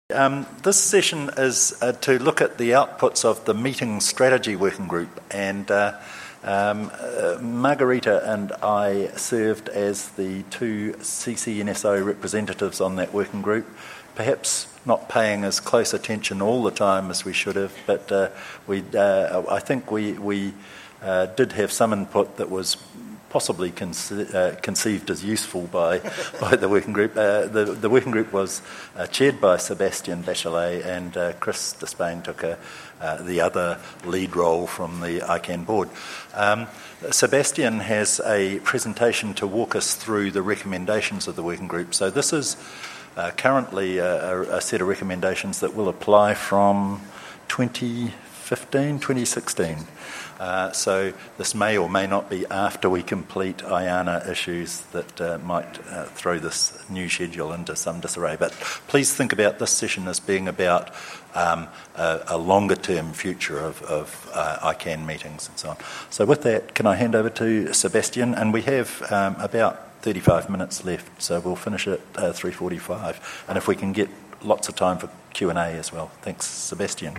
This session is to look at the outputs of the Meeting Strategy Working Group, and Margarita and I served as the two CCNSO representatives on that working group, perhaps not paying as close attention all the time as we should have, but I think we did have some input that was possibly conceived as useful by the working group. The working group was chaired by Sebastian Bachelet, and Chris Despain took the other lead role from the ICANN board. Sebastian has a presentation to walk us through the recommendations of the working group. So this is currently a set of recommendations that will apply from 2016. So this may or may not be after we complete IANA issues that might throw this new schedule into some disarray. But please think about this session as being about a longer-term future of ICANN meetings and so on. So with that, can I hand over to Sebastian? And we have about 35 minutes left, so we'll finish at 3:45. And if we can get lots of time for Q&A as well. Thanks, Sebastian.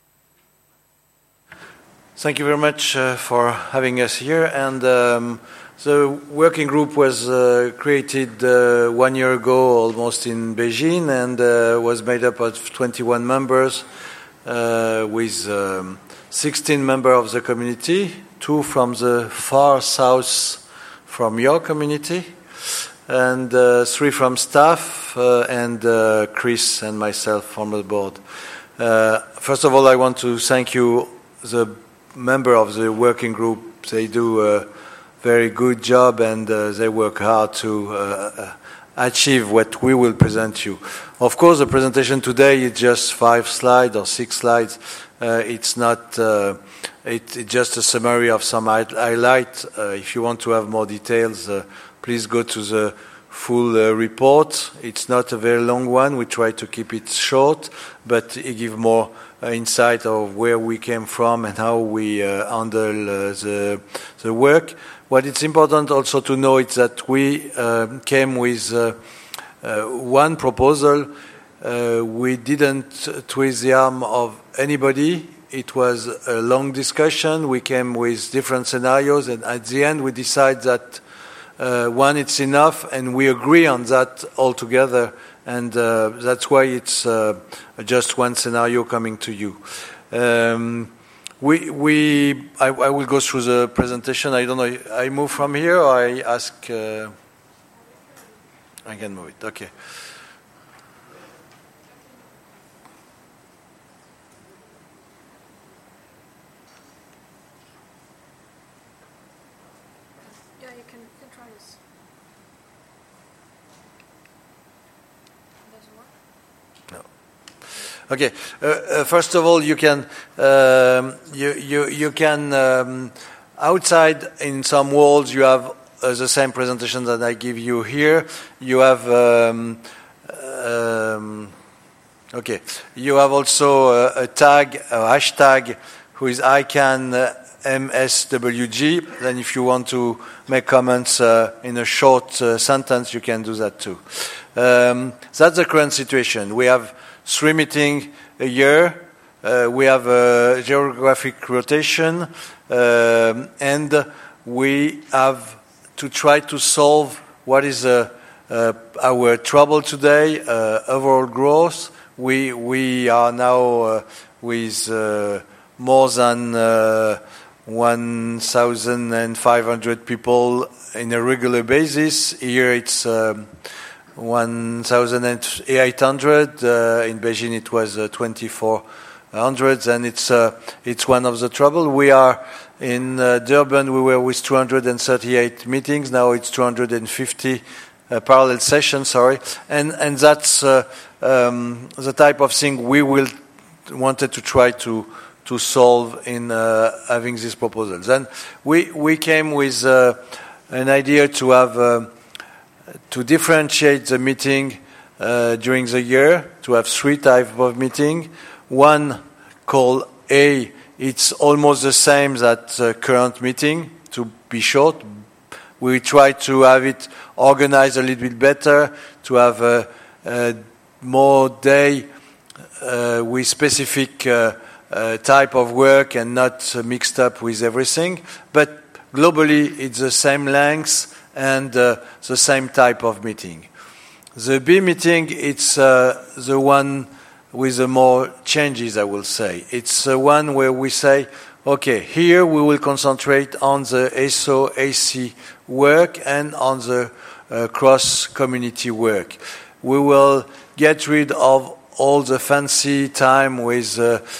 Thank you very much for having us here. And the working group was created 1 year ago, almost in Beijing, and was made up of 21 members with 16 members of the community, 2 from the far south from your community, and 3 from staff, and Chris and myself from the board. First of all, I want to thank you, the member of the working group. They do a very good job, and they work hard to achieve what we will present you. Of course, the presentation today is just 5 slides or 6 slides. It's not. It's just a summary of some highlights. If you want to have more details, please go to the full report. It's not a very long one. We try to keep it short, but it gives more insight of where we came from and how we handle the work. What it's important also to know is that we came with one proposal. We didn't twist the arm of anybody. It was a long discussion. We came with different scenarios, and at the end we decide that one, it's enough, and we agree on that all together. And that's why it's just one scenario coming to you. I will go through the presentation. I don't know. I move from here, or I ask. I can move it. Okay. Yeah, you can try this. Okay. First of all, you can outside in some walls you have the same presentation that I give you here. You have okay. You have also a tag, a hashtag, who is ICANN MSWG. Then, if you want to make comments in a short sentence, you can do that too. That's the current situation. We have 3 meetings a year. We have a geographic rotation, and we have to try to solve what is our trouble today, overall growth. We are now with more than 1,500 people in a regular basis. Here it's 1,800. In Beijing it was 2,400, and it's one of the trouble. We are in Durban. We were with 238 meetings. Now it's 250 parallel sessions. Sorry, and that's the type of thing we wanted to try to solve in having these proposals. And we came with an idea to have. To differentiate the meeting during the year, to have 3 types of meeting. One called A, it's almost the same as the current meeting, to be short. We try to have it organized a little bit better, to have more day with specific type of work and not mixed up with everything. But globally, it's the same length and the same type of meeting. The B meeting, it's the one with the more changes, I will say. It's the one where we say, okay, here we will concentrate on the SO-AC work and on the cross-community work. We will get rid of all the fancy time with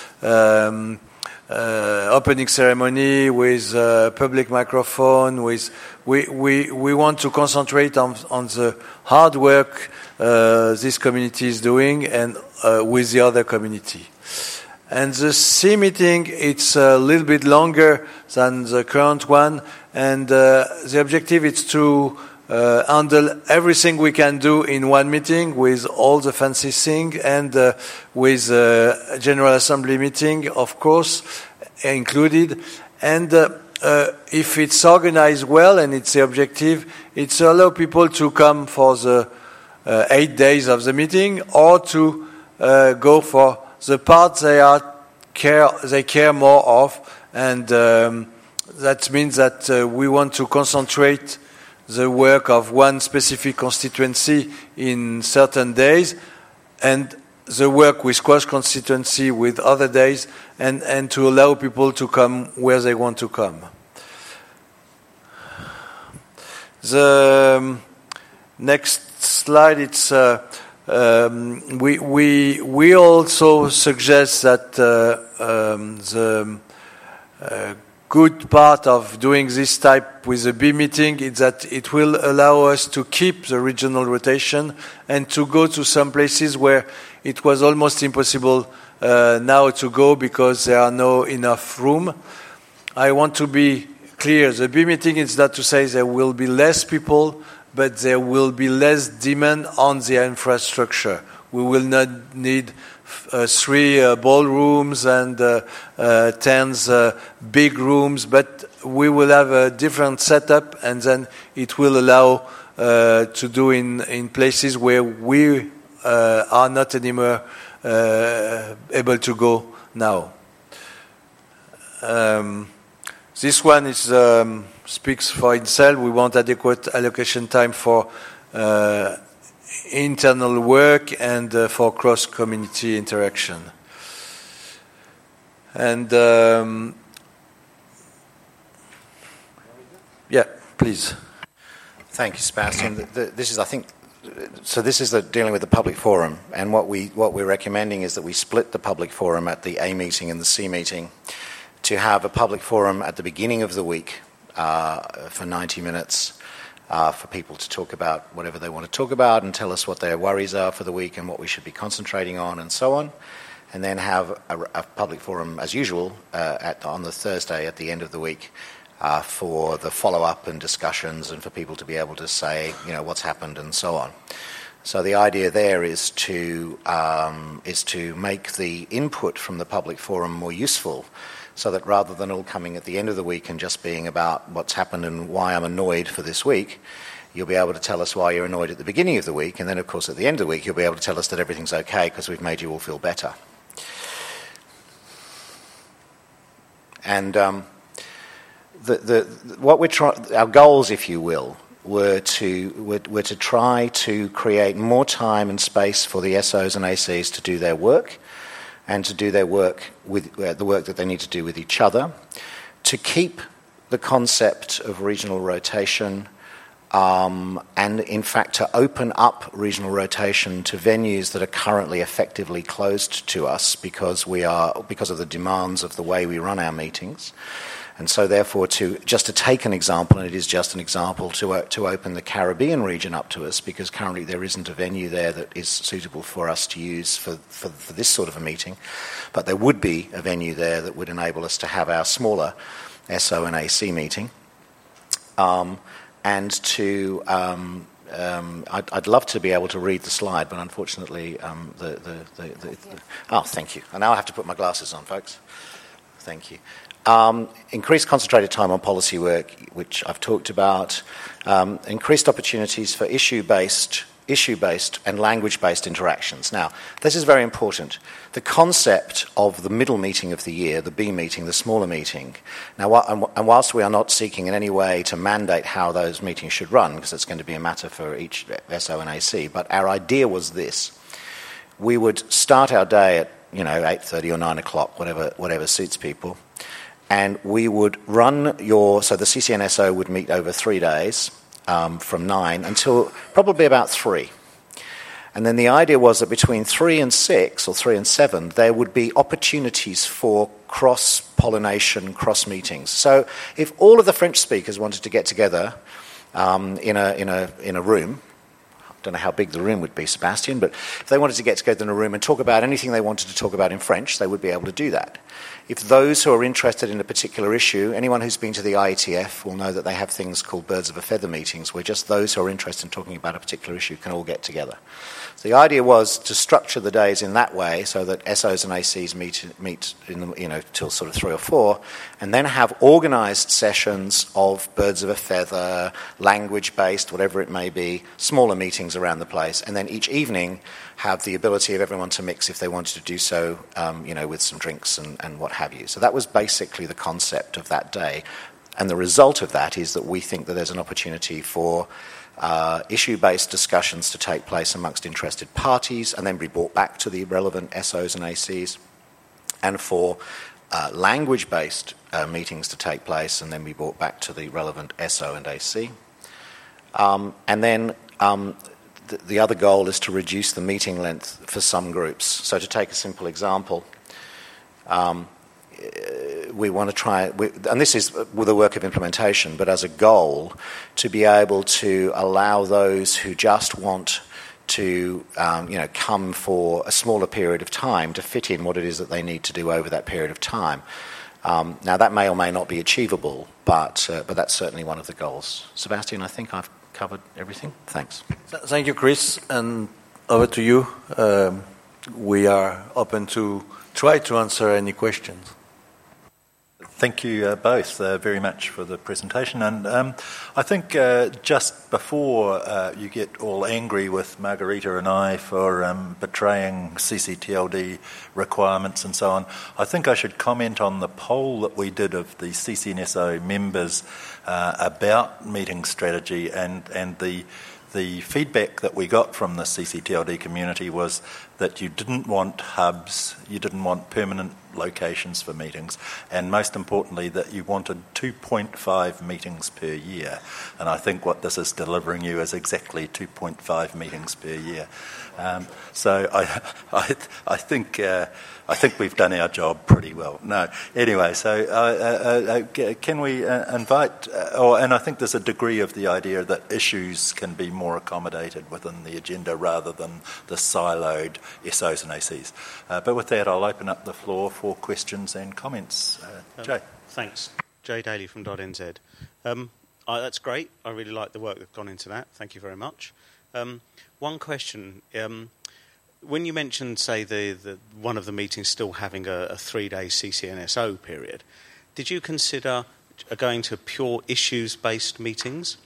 opening ceremony, with public microphone. We want to concentrate on the hard work this community is doing and with the other community. And the C meeting, it's a little bit longer than the current one, and the objective is to handle everything we can do in one meeting with all the fancy things and with General Assembly meeting, of course, included. And if it's organized well and it's the objective, it's to allow people to come for the 8 days of the meeting or to go for the part they care more of, and that means that we want to concentrate the work of one specific constituency in certain days, and the work with cross-constituency with other days, and to allow people to come where they want to come. The next slide, it's we also suggest that the good part of doing this type with the B meeting is that it will allow us to keep the regional rotation and to go to some places where it was almost impossible now to go because there are no enough room. I want to be clear. The B meeting is not to say there will be less people, but there will be less demand on the infrastructure. We will not need 3 ballrooms and 10 big rooms, but we will have a different setup, and then it will allow to do in places where we are not anymore able to go now. This one is speaks for itself. We want adequate allocation time for internal work and for cross-community interaction. And yeah, please. Thank you, Sebastian. This is, I think, so this is dealing with the public forum, and what we're recommending is that we split the public forum at the A meeting and the C meeting to have a public forum at the beginning of the week for 90 minutes for people to talk about whatever they want to talk about and tell us what their worries are for the week and what we should be concentrating on and so on, and then have a public forum as usual on the Thursday at the end of the week for the follow-up and discussions and for people to be able to say, what's happened and so on. So the idea there is to make the input from the public forum more useful, so that rather than all coming at the end of the week and just being about what's happened and why I'm annoyed for this week, you'll be able to tell us why you're annoyed at the beginning of the week, and then, of course, at the end of the week, you'll be able to tell us that everything's okay because we've made you all feel better. And our goals, if you will, were to try to create more time and space for the SOs and ACs to do their work, and to do their work with the work that they need to do with each other, to keep the concept of regional rotation, and in fact to open up regional rotation to venues that are currently effectively closed to us because of the demands of the way we run our meetings. And so therefore to take an example, and it is just an example, to open the Caribbean region up to us, because currently there isn't a venue there that is suitable for us to use for this sort of a meeting, but there would be a venue there that would enable us to have our smaller SO and AC meeting. And to I'd love to be able to read the slide, but unfortunately thank you. And now I have to put my glasses on, folks. Thank you. Increased concentrated time on policy work, which I've talked about. Increased opportunities for issue-based issue-based and language-based interactions. Now, this is very important. The concept of the middle meeting of the year, the B meeting, the smaller meeting, now, and whilst we are not seeking in any way to mandate how those meetings should run, because it's going to be a matter for each SO and AC, but our idea was this. We would start our day at 8:30 or 9 o'clock, whatever suits people, and we would run so the CCNSO would meet over 3 days, from 9 until probably about 3. And then the idea was that between 3 and 6 or 3 and 7, there would be opportunities for cross-pollination, cross-meetings. So if all of the French speakers wanted to get together in a room, I don't know how big the room would be, Sebastian, but if they wanted to get together in a room and talk about anything they wanted to talk about in French, they would be able to do that. If those who are interested in a particular issue, anyone who's been to the IETF will know that they have things called birds of a feather meetings, where just those who are interested in talking about a particular issue can all get together. So the idea was to structure the days in that way so that SOs and ACs meet in till sort of 3 or 4, and then have organised sessions of birds of a feather, language-based, whatever it may be, smaller meetings around the place, and then each evening have the ability of everyone to mix if they wanted to do so, with some drinks and what have you. So that was basically the concept of that day. And the result of that is that we think that there's an opportunity for issue-based discussions to take place amongst interested parties and then be brought back to the relevant SOs and ACs, and for language-based meetings to take place and then be brought back to the relevant SO and AC. And then the other goal is to reduce the meeting length for some groups. So to take a simple example, we want to try, and this is with the work of implementation, but as a goal, to be able to allow those who just want to come for a smaller period of time to fit in what it is that they need to do over that period of time. Now, that may or may not be achievable, but that's certainly one of the goals. Sebastian, I think I've covered everything. Thanks. Thank you, Chris, and over to you. We are open to try to answer any questions. Thank you both very much for the presentation. And I think just before you get all angry with Margarita and I for betraying CCTLD requirements and so on, I think I should comment on the poll that we did of the CCNSO members about meeting strategy, and the feedback that we got from the CCTLD community was that you didn't want hubs, you didn't want permanent locations for meetings, and most importantly that you wanted 2.5 meetings per year. And I think what this is delivering you is exactly 2.5 meetings per year. So I think we've done our job pretty well. No, anyway, so can we invite? And I think there's a degree of the idea that issues can be more accommodated within the agenda rather than the siloed SOs and ACs. But with that, I'll open up the floor for questions and comments. Jay. Thanks. Jay Daly from .nz. That's great. I really like the work that's gone into that. Thank you very much. One question. When you mentioned, say, the one of the meetings still having a 3-day CCNSO period, did you consider going to pure issues-based meetings?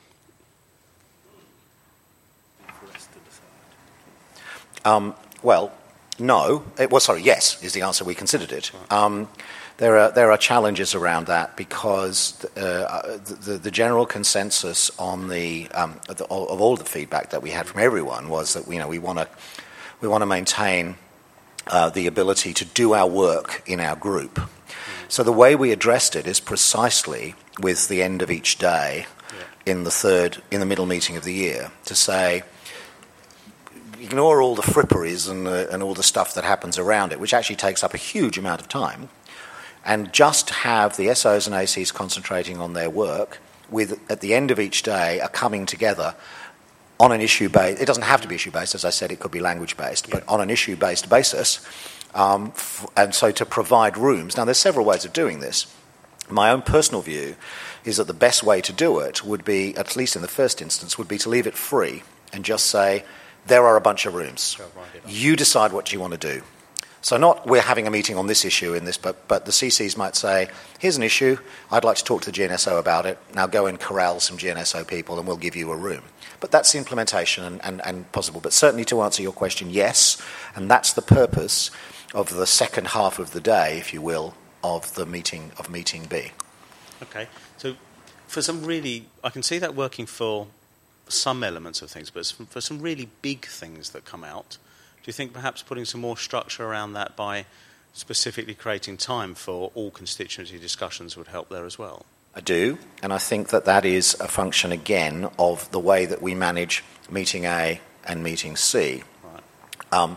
Well, no. Yes, is the answer. We considered it. There are challenges around that because the general consensus on of all the feedback that we had from everyone was that we want to maintain the ability to do our work in our group. So the way we addressed it is precisely with the end of each day in the middle meeting of the year to say, ignore all the fripperies and all the stuff that happens around it, which actually takes up a huge amount of time, and just have the SOs and ACs concentrating on their work with, at the end of each day, a coming together on an issue-based, it doesn't have to be issue-based, as I said, it could be language-based, but on an issue-based basis, and so to provide rooms. Now, there's several ways of doing this. My own personal view is that the best way to do it would be, at least in the first instance, would be to leave it free and just say, there are a bunch of rooms. You decide what you want to do. So not we're having a meeting on this issue in this, but the CCs might say, here's an issue, I'd like to talk to the GNSO about it, now go and corral some GNSO people and we'll give you a room. But that's the implementation and possible. But certainly to answer your question, yes, and that's the purpose of the second half of the day, if you will, of the meeting B. Okay, so for some really, I can see that working for some elements of things, but for some really big things that come out, do you think perhaps putting some more structure around that by specifically creating time for all constituency discussions would help there as well? I do, and I think that is a function, again, of the way that we manage meeting A and meeting C. Right.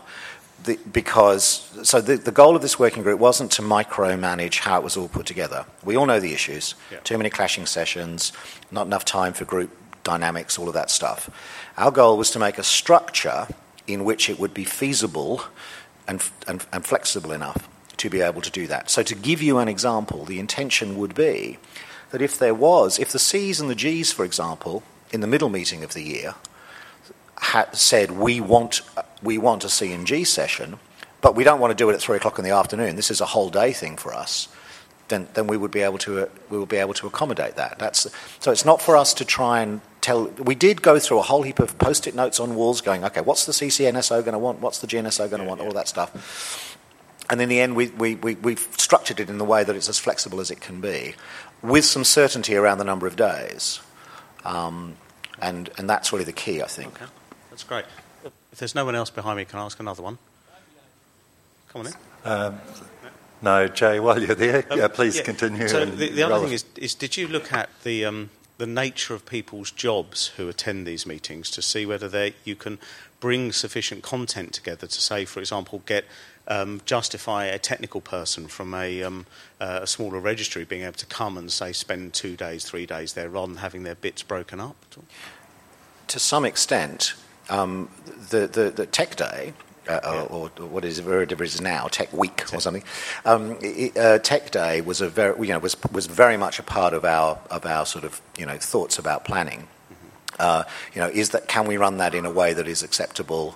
The goal of this working group wasn't to micromanage how it was all put together. We all know the issues. Yeah. Too many clashing sessions, not enough time for group dynamics, all of that stuff. Our goal was to make a structure in which it would be feasible and flexible enough to be able to do that. So to give you an example, the intention would be that if the C's and the G's, for example, in the middle meeting of the year, said we want a C and G session, but we don't want to do it at 3 o'clock in the afternoon, this is a whole day thing for us, then we would be able to accommodate that. So it's not for us to try and tell. We did go through a whole heap of post-it notes on walls going, okay, what's the CCNSO going to want? What's the GNSO going to want? All that stuff. And in the end, we've structured it in the way that it's as flexible as it can be, with some certainty around the number of days. And that's really the key, I think. Okay, that's great. If there's no one else behind me, can I ask another one? Come on in. No, Jay, while you're there, please continue. So the other thing is, did you look at the nature of people's jobs who attend these meetings to see whether you can bring sufficient content together to say, for example, justify a technical person from a smaller registry being able to come and, say, spend 2 days, 3 days there rather than having their bits broken up? To some extent, the Tech Day, or whatever it is now, Tech Week or something, Tech Day was was very much a part of our sort of thoughts about planning. Can we run that in a way that is acceptable?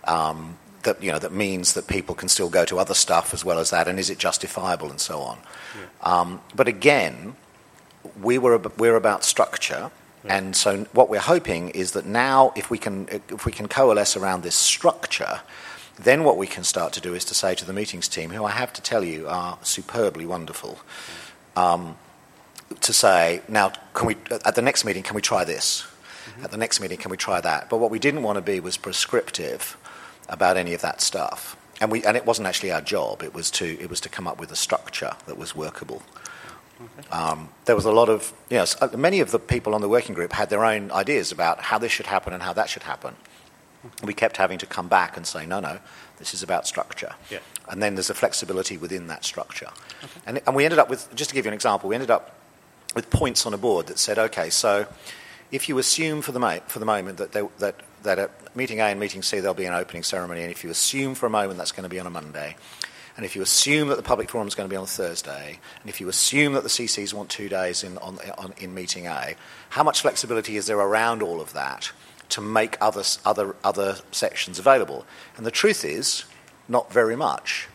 That means that people can still go to other stuff as well as that, and is it justifiable and so on. Yeah. But again, we're about structure, yeah. And so what we're hoping is that now, if we can coalesce around this structure, then what we can start to do is to say to the meetings team, who I have to tell you are superbly wonderful, to say, now, can we at the next meeting can we try this? Mm-hmm. At the next meeting, can we try that? But what we didn't want to be was prescriptive about any of that stuff, and it wasn't actually our job. It was to come up with a structure that was workable. Okay. There was a lot of many of the people on the working group had their own ideas about how this should happen and how that should happen. Okay. We kept having to come back and say, no, this is about structure. Yeah. And then there's a flexibility within that structure. Okay. And we ended up with, just to give you an example, we ended up with points on a board that said, okay, so if you assume for the moment that at meeting A and meeting C there'll be an opening ceremony, and if you assume for a moment that's going to be on a Monday, and if you assume that the public forum is going to be on a Thursday, and if you assume that the CCs want 2 days in meeting A, how much flexibility is there around all of that to make other sections available? And the truth is, not very much.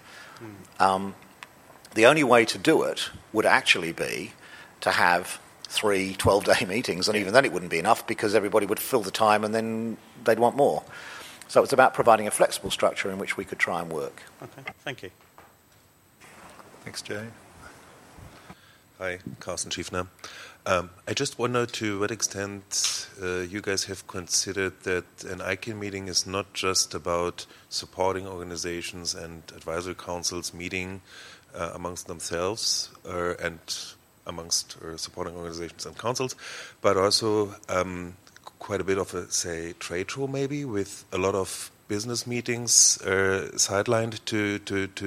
The only way to do it would actually be to have 3 12-day meetings, and even then it wouldn't be enough because everybody would fill the time and then they'd want more. So it's about providing a flexible structure in which we could try and work. Okay, thank you. Thanks, Jay. Hi, Carsten Schiefner. I just wonder to what extent you guys have considered that an ICANN meeting is not just about supporting organizations and advisory councils meeting amongst themselves and amongst supporting organizations and councils, but also quite a bit of a, say, trade show maybe, with a lot of business meetings sidelined to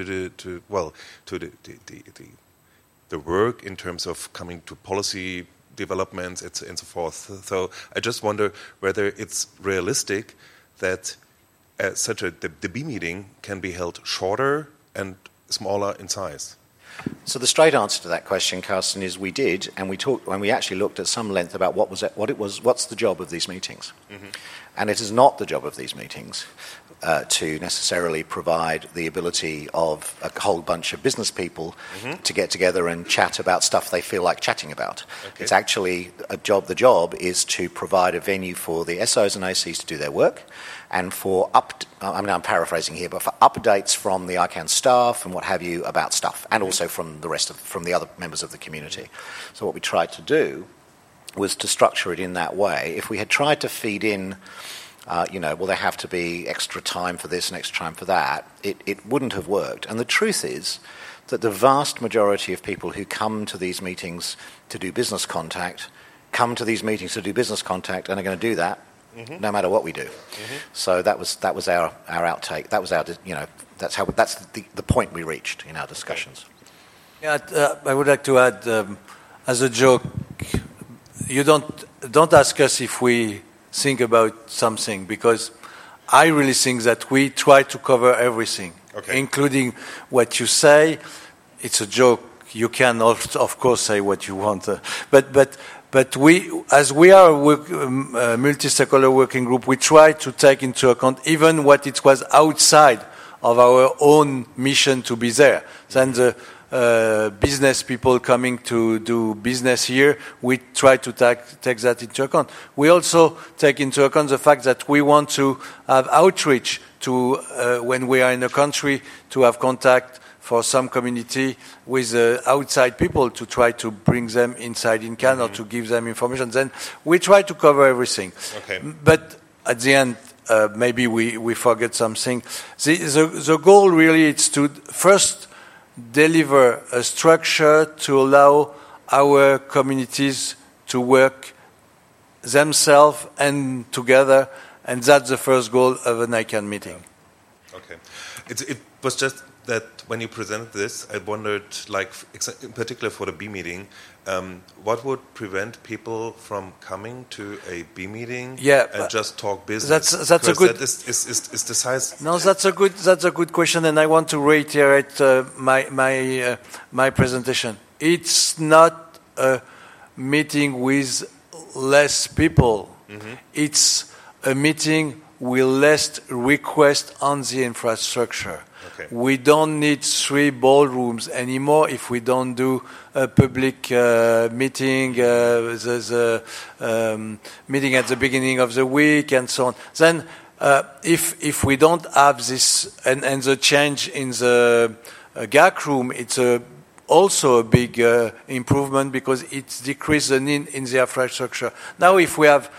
the work in terms of coming to policy developments and so forth. So I just wonder whether it's realistic that the B meeting can be held shorter and smaller in size. So the straight answer to that question, Carsten, is we did, and we actually looked at some length about what's the job of these meetings. Mm-hmm. And it is not the job of these meetings to necessarily provide the ability of a whole bunch of business people to get together and chat about stuff they feel like chatting about. Okay. It's actually the job is to provide a venue for the SOs and ACs to do their work, and for I'm paraphrasing here, but for updates from the ICANN staff and what have you about stuff, and also from the other members of the community. So what we tried to do was to structure it in that way. If we had tried to feed in, there have to be extra time for this and extra time for that, it wouldn't have worked. And the truth is that the vast majority of people who come to these meetings to do business contact and are going to do that no matter what we do. So that was our outtake. That was our, that's the point we reached in our discussions. Yeah, I would like to add, as a joke, you don't ask us if we think about something, because I really think that we try to cover everything, including what you say. It's a joke. You can, of course, say what you want, but we, as we are a multi-stakeholder working group, we try to take into account even what it was outside of our own mission to be there. Then the business people coming to do business here, we try to take that into account. We also take into account the fact that we want to have outreach to, when we are in a country, to have contact for some community with outside people to try to bring them inside INCANN or to give them information. Then we try to cover everything. Okay. But at the end, maybe we forget something. The goal really is to first deliver a structure to allow our communities to work themselves and together, and that's the first goal of an ICANN meeting. Okay. It was just that when you presented this, I wondered, in particular for the B meeting, what would prevent people from coming to a B meeting and just talk business? That's a good. That is the size. No, that's a good question, and I want to reiterate my presentation. It's not a meeting with less people. It's a meeting with less requests on the infrastructure. Okay. We don't need 3 ballrooms anymore if we don't do a public meeting, the meeting at the beginning of the week and so on. Then if we don't have this and the change in the GAC room, it's also a big improvement because it decreases the need in the infrastructure. Now if we have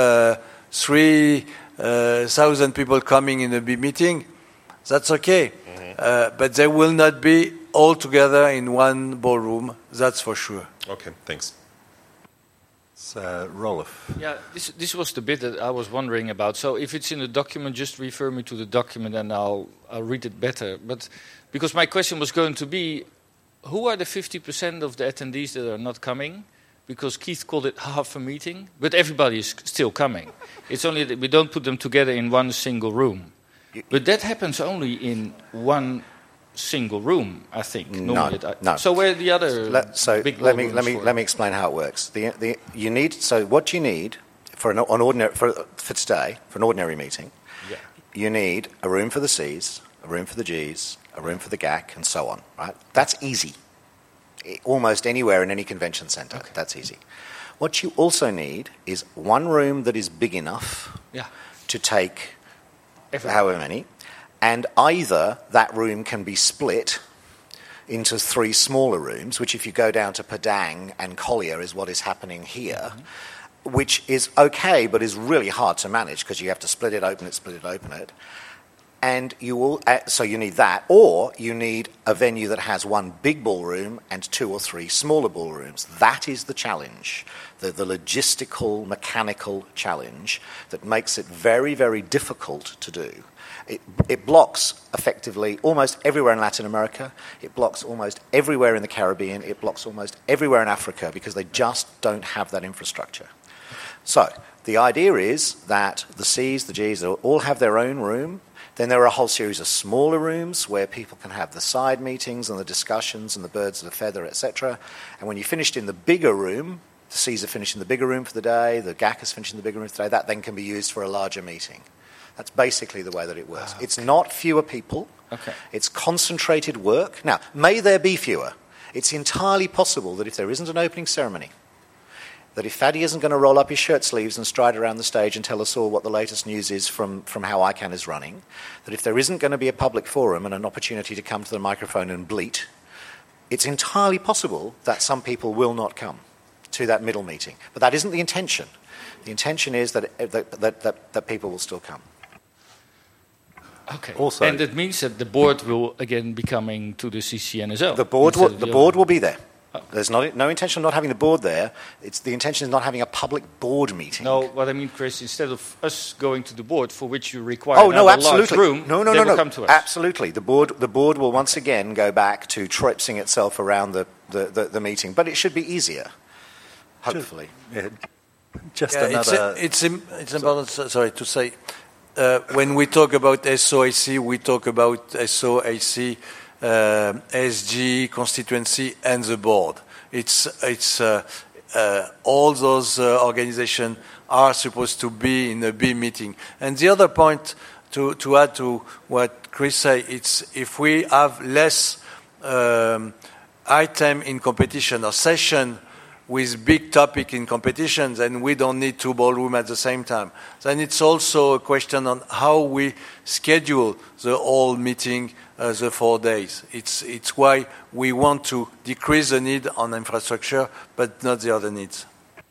3,000 people coming in a big meeting, that's okay. But they will not be all together in one ballroom, that's for sure. Okay, thanks. So, Rolf. Yeah, this was the bit that I was wondering about. So if it's in the document, just refer me to the document and I'll read it better. But because my question was going to be, who are the 50% of the attendees that are not coming? Because Keith called it half a meeting, but everybody is still coming. It's only that we don't put them together in one single room. But that happens only in one single room, I think. No. So where are the other big let me explain how it works. What you need for an ordinary meeting, you need a room for the Cs, a room for the Gs, a room for the GAC, and so on. Right? That's easy. Almost anywhere in any convention centre, that's easy. What you also need is one room that is big enough to take however many, and either that room can be split into 3 smaller rooms, which if you go down to Padang and Collier is what is happening here, which is okay, but is really hard to manage because you have to split it, open it. And so you need that, or you need a venue that has one big ballroom and 2 or 3 smaller ballrooms. That is the challenge, the logistical, mechanical challenge that makes it very, very difficult to do. It blocks effectively almost everywhere in Latin America. It blocks almost everywhere in the Caribbean. It blocks almost everywhere in Africa because they just don't have that infrastructure. So the idea is that the Cs, the Gs, all have their own room. Then there are a whole series of smaller rooms where people can have the side meetings and the discussions and the birds of a feather, etc. And when you're finished in the bigger room, the Cs are finished in the bigger room for the day, the GAC is finished in the bigger room for the day, that then can be used for a larger meeting. That's basically the way that it works. Okay. It's not fewer people. Okay. It's concentrated work. Now, may there be fewer? It's entirely possible that if there isn't an opening ceremony, that if Fadi isn't going to roll up his shirt sleeves and stride around the stage and tell us all what the latest news is from how ICANN is running, that if there isn't going to be a public forum and an opportunity to come to the microphone and bleat, it's entirely possible that some people will not come to that middle meeting. But that isn't the intention. The intention is that people will still come. Okay. Also, and it means that the board will again be coming to the CCNSO. The board will be there. There's no intention of not having the board there. The intention is not having a public board meeting. No, what I mean, Chris, instead of us going to the board, for which you require large room, no, they will come to us. Absolutely. The board will once again go back to traipsing itself around the meeting, but it should be easier, hopefully. Just another... It's important, sorry, to say, when we talk about SOAC, we talk about SOAC, SG, constituency, and the board. It's all those organizations are supposed to be in a B meeting. And the other point to add to what Chris said, it's if we have less item in competition or session with big topic in competitions, and we don't need two ballroom at the same time. Then it's also a question on how we schedule the whole meeting, the 4 days. It's why we want to decrease the need on infrastructure, but not the other needs.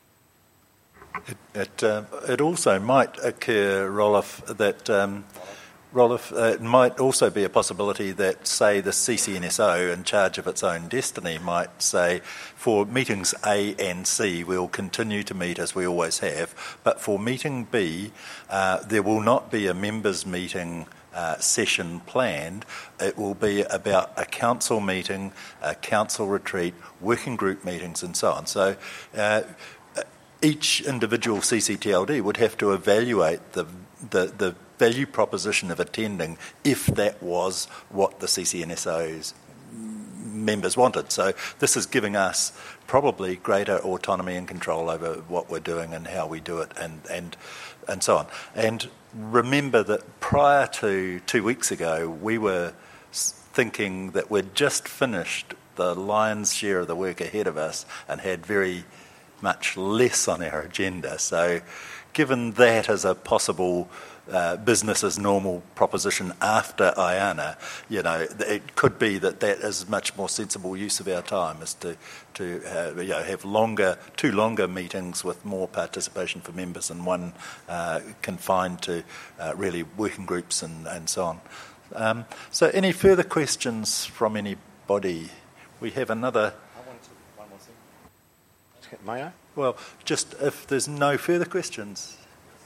It also might occur, Rolf, that it might also be a possibility that, say, the CCNSO, in charge of its own destiny, might say, for meetings A and C, we'll continue to meet as we always have, but for meeting B, there will not be a members' meeting session planned. It will be about a council meeting, a council retreat, working group meetings, and so on. So each individual CCTLD would have to evaluate the value proposition of attending if that was what the CCNSO's members wanted. So this is giving us probably greater autonomy and control over what we're doing and how we do it and so on. And remember that prior to 2 weeks ago, we were thinking that we'd just finished the lion's share of the work ahead of us and had very much less on our agenda. So given that as a possible business as normal proposition after IANA, it could be that is much more sensible use of our time, is to have two longer meetings with more participation for members and one confined to really working groups and so on. So any further questions from anybody? We have another... One more thing. May I? Well, just if there's no further questions...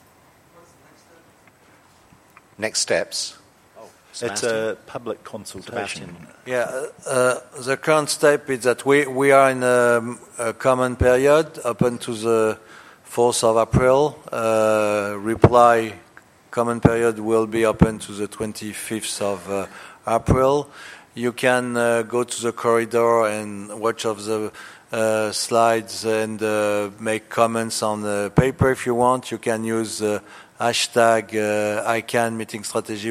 Next steps. It's a public consultation. The current step is that we are in a common period open to the 4th of April. Reply common period will be open to the 25th of April. You can go to the corridor and watch of the slides and make comments on the paper if you want. You can use hashtag ICANN meeting strategy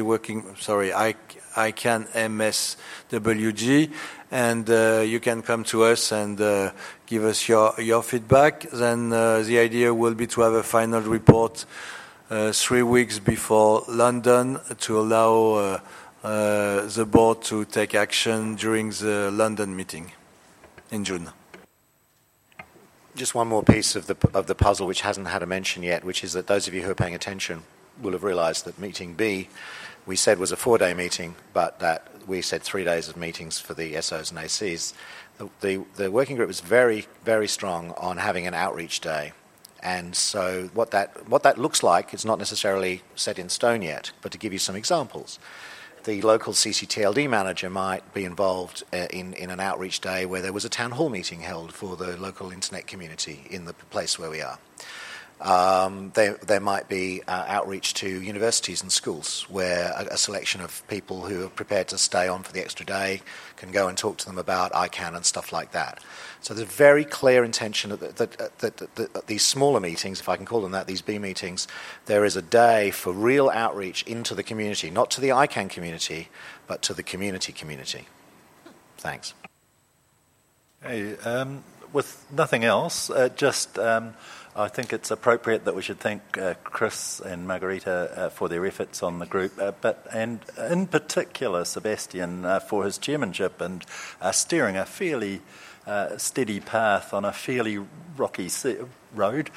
ICANN MSWG, and you can come to us and give us your feedback. Then the idea will be to have a final report 3 weeks before London to allow the board to take action during the London meeting in June. Just one more piece of the puzzle which hasn't had a mention yet, which is that those of you who are paying attention will have realised that meeting B, we said was a 4-day meeting, but that we said 3 days of meetings for the SOs and ACs. The working group was very, very strong on having an outreach day. And so what that looks like is not necessarily set in stone yet, but to give you some examples. The local CCTLD manager might be involved in an outreach day where there was a town hall meeting held for the local internet community in the place where we are. There might be outreach to universities and schools where a selection of people who are prepared to stay on for the extra day can go and talk to them about ICANN and stuff like that. So there's very clear intention that these smaller meetings, if I can call them that, these B meetings, there is a day for real outreach into the community, not to the ICANN community, but to the community. Thanks. Hey, with nothing else, I think it's appropriate that we should thank Chris and Margarita for their efforts on the group, and in particular Sebastian for his chairmanship and steering a fairly steady path on a fairly rocky road.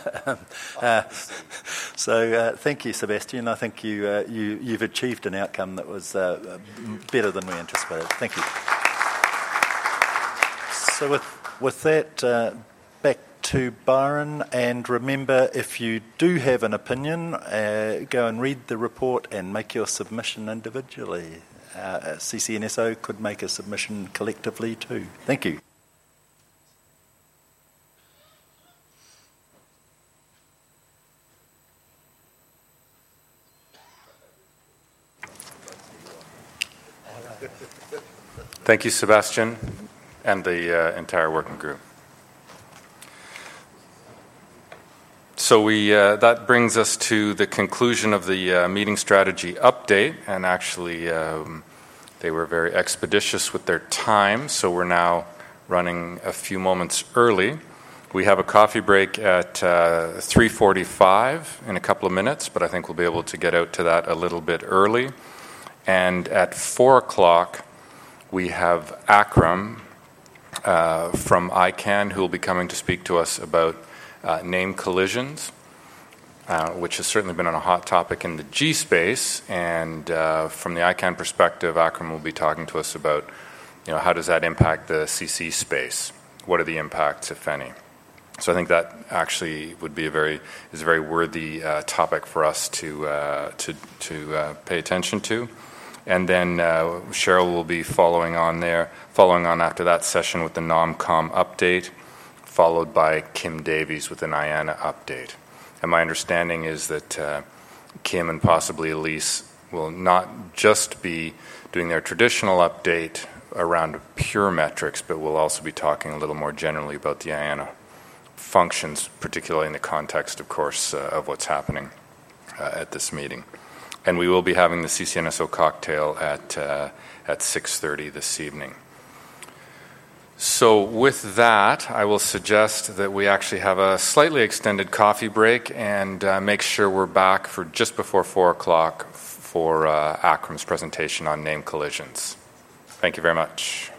So thank you, Sebastian. I think you've achieved an outcome that was better than we anticipated. Thank you. So with that, back to Byron, and remember, if you do have an opinion, go and read the report and make your submission individually. CCNSO could make a submission collectively too. Thank you. Thank you, Sebastian, and the entire working group. So that brings us to the conclusion of the meeting strategy update, and actually they were very expeditious with their time, so we're now running a few moments early. We have a coffee break at 3:45 in a couple of minutes, but I think we'll be able to get out to that a little bit early. And at 4 o'clock, we have Akram from ICANN, who will be coming to speak to us about name collisions, which has certainly been on a hot topic in the G space. And from the ICANN perspective, Akram will be talking to us about, how does that impact the CC space? What are the impacts, if any? So I think that actually would be is a very worthy topic for us to pay attention to. And then Cheryl will be following on after that session with the NomCom update, followed by Kim Davies with an IANA update. And my understanding is that Kim and possibly Elise will not just be doing their traditional update around pure metrics, but we'll also be talking a little more generally about the IANA functions, particularly in the context, of course, of what's happening at this meeting. And we will be having the CCNSO cocktail at 6:30 this evening. So with that, I will suggest that we actually have a slightly extended coffee break and make sure we're back for just before 4 o'clock for Akram's presentation on name collisions. Thank you very much.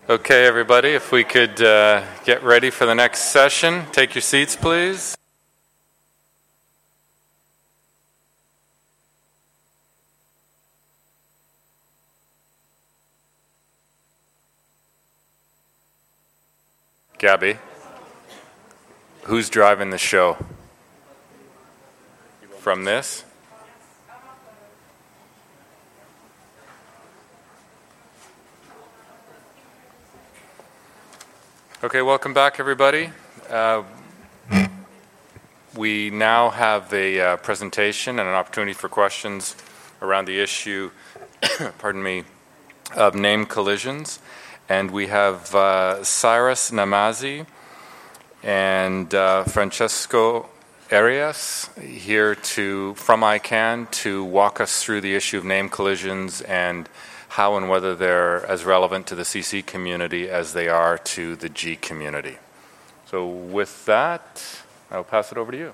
Okay, everybody, if we could get ready for the next session. Take your seats, please. Gabby, who's driving the show? From this? Okay, welcome back, everybody. We now have a presentation and an opportunity for questions around the issue, pardon me, of name collisions. And we have Cyrus Namazi and Francesco Arias here from ICANN to walk us through the issue of name collisions and how and whether they're as relevant to the CC community as they are to the G community. So with that, I'll pass it over to you.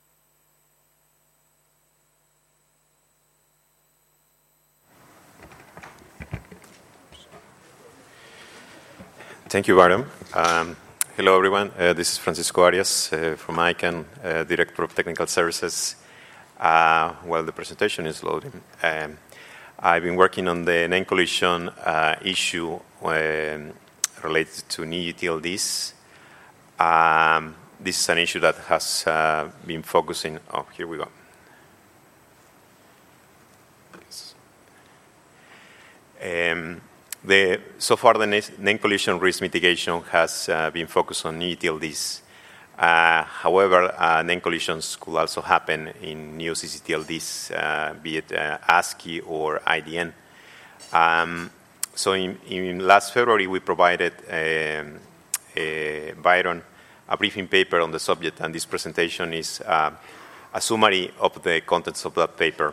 Thank you, Varun. Hello, everyone. This is Francisco Arias from ICANN, Director of Technical Services. While the presentation is loading, I've been working on the name collision issue related to new UTLDs. This is an issue that has been focusing. Oh, here we go. So far, the name collision risk mitigation has been focused on new UTLDs. However, name collisions could also happen in new ccTLDs, be it ASCII or IDN. So in last February, we provided Byron a briefing paper on the subject, and this presentation is a summary of the contents of that paper.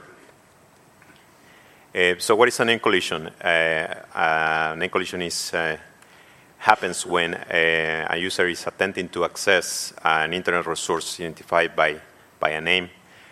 So what is a name collision? Name collision happens when a user is attempting to access an internet resource identified by a name.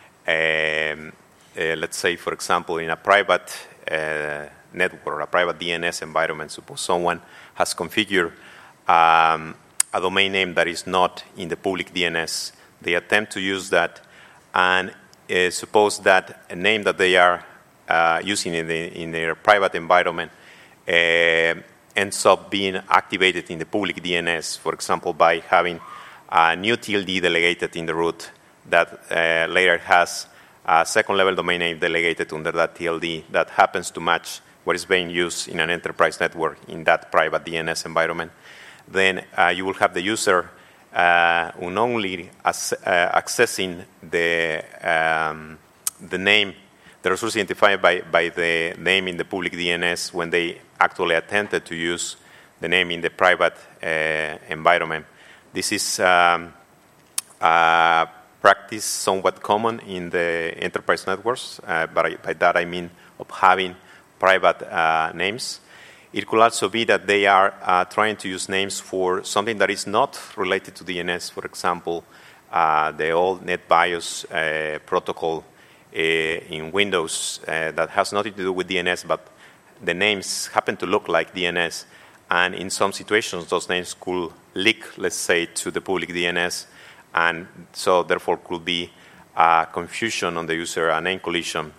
Let's say, for example, in a private network or a private DNS environment, suppose someone has configured a domain name that is not in the public DNS. They attempt to use that, and suppose that a name that they are using in their private environment ends up being activated in the public DNS, for example, by having a new TLD delegated in the root that later has a second-level domain name delegated under that TLD that happens to match what is being used in an enterprise network in that private DNS environment. Then you will have the user unknowingly accessing the name, the resource identified by the name in the public DNS when they actually attempted to use the name in the private environment. This is practice somewhat common in the enterprise networks, but by that I mean of having private names. It could also be that they are trying to use names for something that is not related to DNS. For example, the old NetBIOS protocol in Windows that has nothing to do with DNS, but the names happen to look like DNS. And in some situations, those names could leak, let's say, to the public DNS. And so, therefore, could be confusion on the user, a name collision.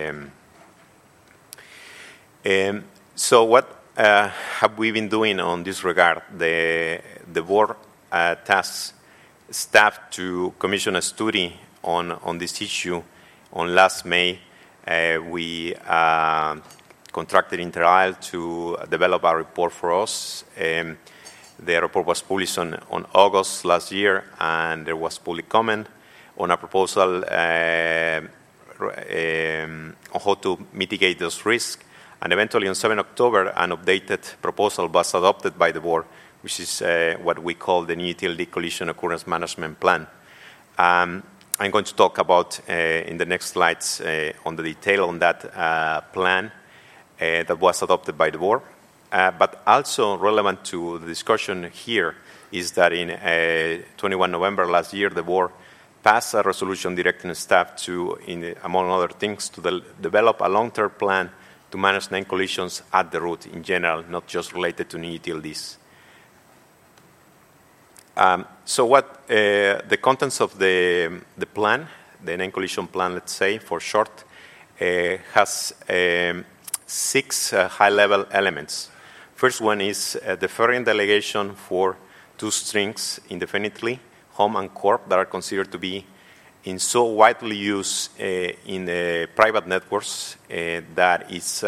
So what have we been doing on this regard? The board tasks staff to commission a study on this issue. On last May, we contracted Inter Isle to develop a report for us. The report was published on August last year, and there was public comment on a proposal on how to mitigate those risks. And eventually on 7 October, an updated proposal was adopted by the board, which is what we call the New TLD Collision Occurrence Management Plan. I'm going to talk about in the next slides on the detail on that plan that was adopted by the board. But also relevant to the discussion here is that in 21 November last year, the board passed a resolution directing staff to, among other things, to develop a long-term plan to manage name collisions at the root in general, not just related to new UTLDs. So what the contents of the plan, the name collision plan, let's say, for short, has 6 high-level elements. First one is deferring delegation for 2 strings indefinitely, home and corp, that are considered to be in so widely used in private networks that it's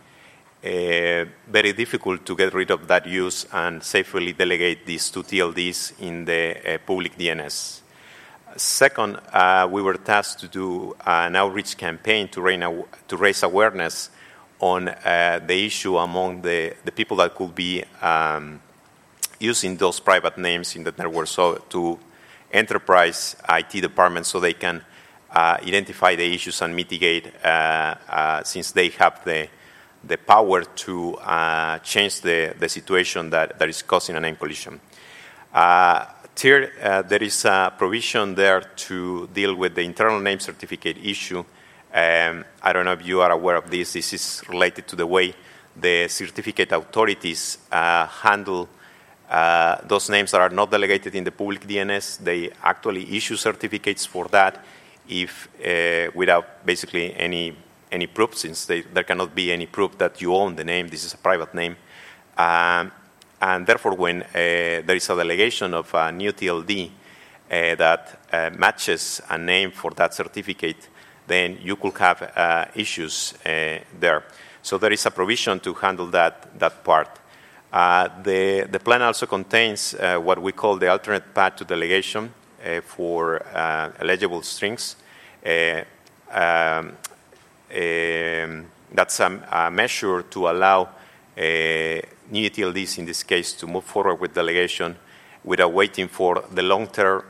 very difficult to get rid of that use and safely delegate these 2 TLDs in the public DNS. Second, we were tasked to do an outreach campaign to raise awareness on the issue among the people that could be using those private names in the network, so to enterprise IT departments so they can identify the issues and mitigate since they have the power to change the situation that is causing a name collision. Third, there is a provision there to deal with the internal name certificate issue. I don't know if you are aware of this. This is related to the way the certificate authorities handle those names that are not delegated in the public DNS. They actually issue certificates for that if without basically any proof, since there cannot be any proof that you own the name. This is a private name. And therefore, when there is a delegation of a new TLD that matches a name for that certificate, then you could have issues there. So there is a provision to handle that part. The plan also contains what we call the alternate path to delegation for eligible strings. That's a measure to allow new TLDs in this case to move forward with delegation without waiting for the long-term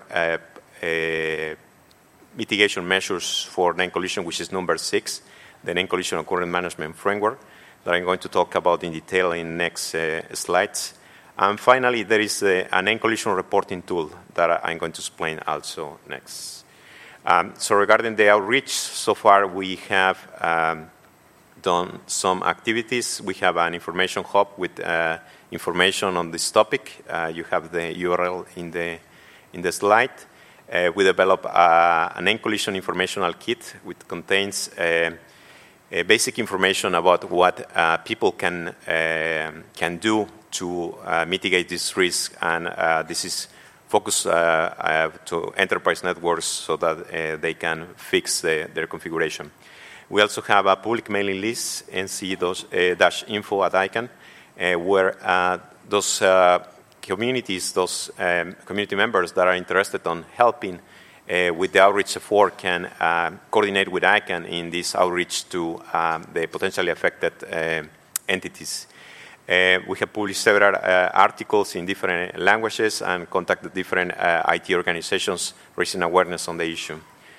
mitigation measures for name collision, which is number 6, the name collision occurrence management framework, that I'm going to talk about in detail in next slides. And finally, there is a name collision reporting tool that I'm going to explain also next. So regarding the outreach, so far we have done some activities. We have an information hub with information on this topic. You have the URL in the slide. We developed a name collision informational kit which contains basic information about what people can do to mitigate this risk, and this is focused to enterprise networks so that they can fix their configuration. We also have a public mailing list, nc-info@ICANN, where those communities, those community members that are interested on helping with the outreach effort can coordinate with ICANN in this outreach to the potentially affected entities. We have published several articles in different languages and contacted different IT organizations raising awareness on the issue.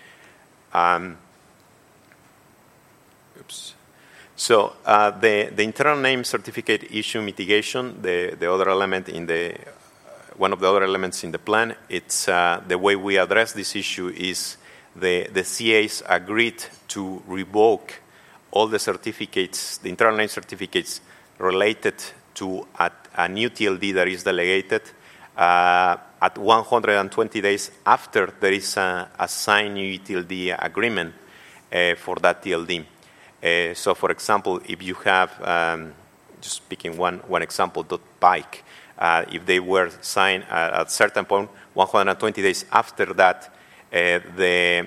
So the internal name certificate issue mitigation, the other element in one of the other elements in the plan, it's the way we address this issue is the CAs agreed to revoke all the certificates, the internal name certificates related to a new TLD that is delegated at 120 days after there is a signed new TLD agreement for that TLD. So, for example, if you have, just picking one example, .bike, if they were signed at a certain point, 120 days after that, the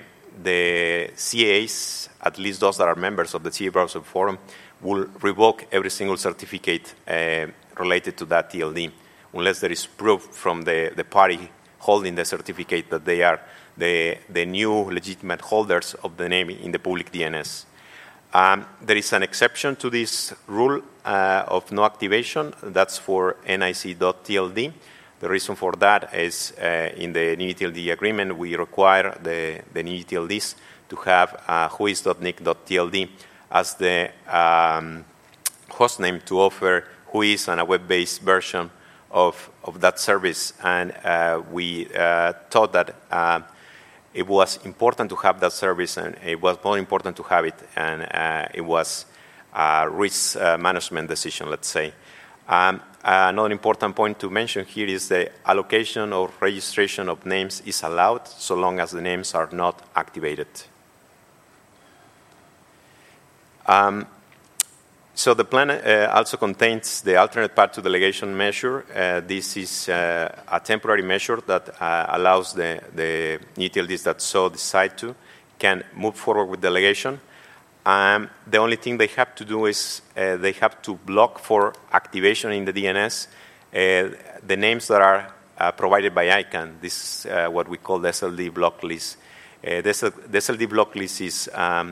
CAs, at least those that are members of the CA Browser Forum, will revoke every single certificate related to that TLD, unless there is proof from the party holding the certificate that they are the new legitimate holders of the name in the public DNS. There is an exception to this rule of no activation. That's for nic.tld. The reason for that is in the NITLD agreement, we require the NITLDs to have whois.nic.tld as the host name to offer Whois and a web-based version of that service. And we thought that it was important to have that service, and it was more important to have it, and it was risk management decision, let's say. Another important point to mention here is the allocation or registration of names is allowed so long as the names are not activated. So the plan also contains the alternate path to delegation measure. This is a temporary measure that allows the utilities that so decide to can move forward with delegation. The only thing they have to do is they have to block for activation in the DNS the names that are provided by ICANN. This is what we call the SLD block list. The SLD block list is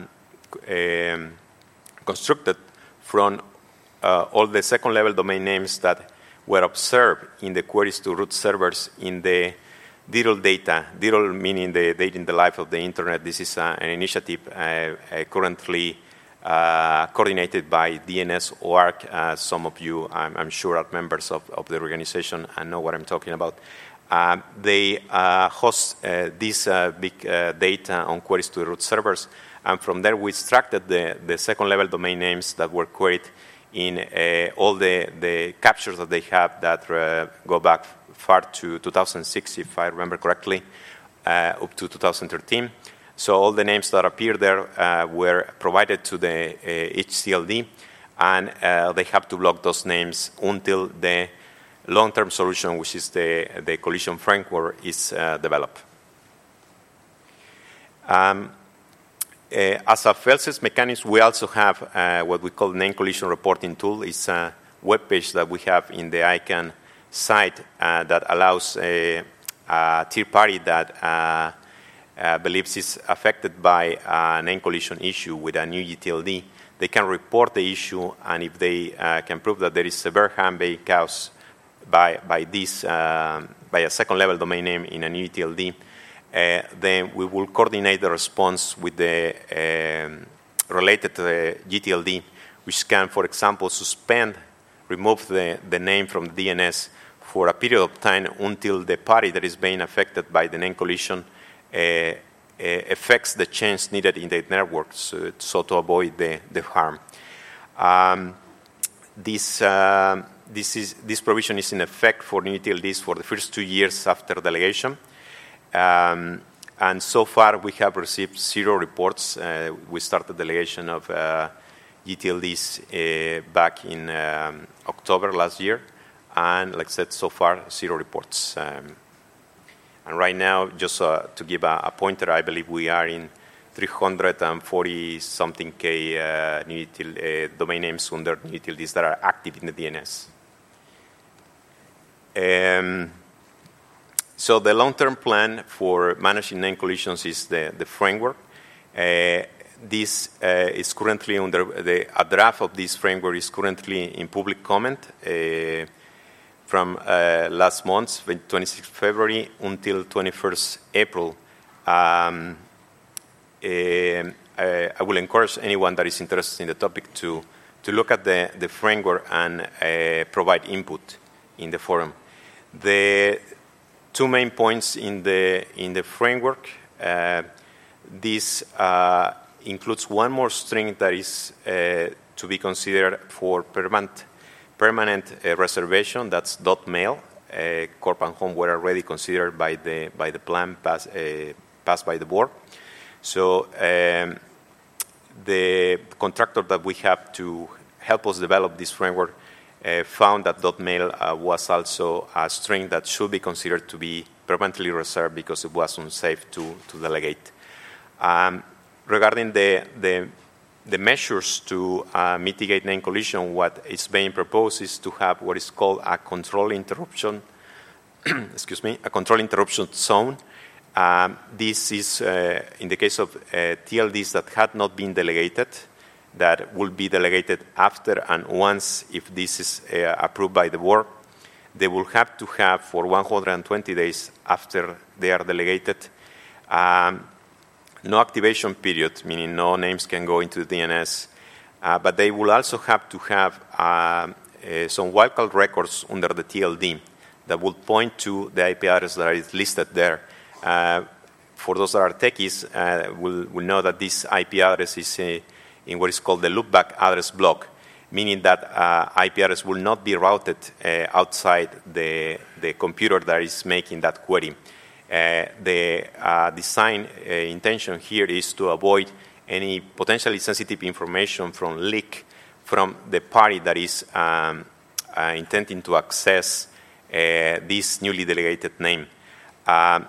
constructed from all the second-level domain names that were observed in the queries to root servers in the DIRL data. DIRL meaning the data in the life of the Internet. This is an initiative currently coordinated by DNS.org. Some of you, I'm sure, are members of the organization and know what I'm talking about. They host this big data on queries to root servers. And from there, we extracted the second-level domain names that were queried in all the captures that they have that go back far to 2006, if I remember correctly, up to 2013. So all the names that appear there were provided to the HCLD, and they have to block those names until the long-term solution, which is the collision framework, is developed. As a fail-safe mechanism, we also have what we call name collision reporting tool. It's a web page that we have in the ICANN site that allows a third party that believes it's affected by a name collision issue with a new GTLD. They can report the issue, and if they can prove that there is severe harm being caused by a second-level domain name in a new GTLD, then we will coordinate the response with the related GTLD, which can, for example, remove the name from the DNS for a period of time until the party that is being affected by the name collision affects the change needed in the network, so to avoid the harm. This provision is in effect for new GTLDs for the first 2 years after delegation. And so far, we have received 0 reports. We started delegation of GTLDs back in October last year. And like I said, so far, 0 reports. And right now, just to give a pointer, I believe we are in 340-something K domain names under new GTLDs that are active in the DNS. So the long-term plan for managing name collisions is the framework. This is currently a draft of this framework is currently in public comment from last month, 26th February, until 21st April. I will encourage anyone that is interested in the topic to look at the framework and provide input in the forum. The 2 main points in the framework. This includes one more string that is to be considered for permanent reservation. That's .mail. Corp and Home were already considered by the plan passed by the board. So the contractor that we have to help us develop this framework found that .mail was also a string that should be considered to be permanently reserved because it was unsafe to delegate. Regarding the measures to mitigate name collision, what is being proposed is to have what is called a control interruption, a control interruption zone. This is in the case of TLDs that had not been delegated, that will be delegated after and once, if this is approved by the board, they will have to have for 120 days after they are delegated, no activation period, meaning no names can go into the DNS, but they will also have to have some wildcard records under the TLD that will point to the IP address that is listed there. For those that are techies, will know that this IP address in what is called the loopback address block, meaning that IP address will not be routed outside the computer that is making that query. The design intention here is to avoid any potentially sensitive information from leak from the party that is intending to access this newly delegated name. And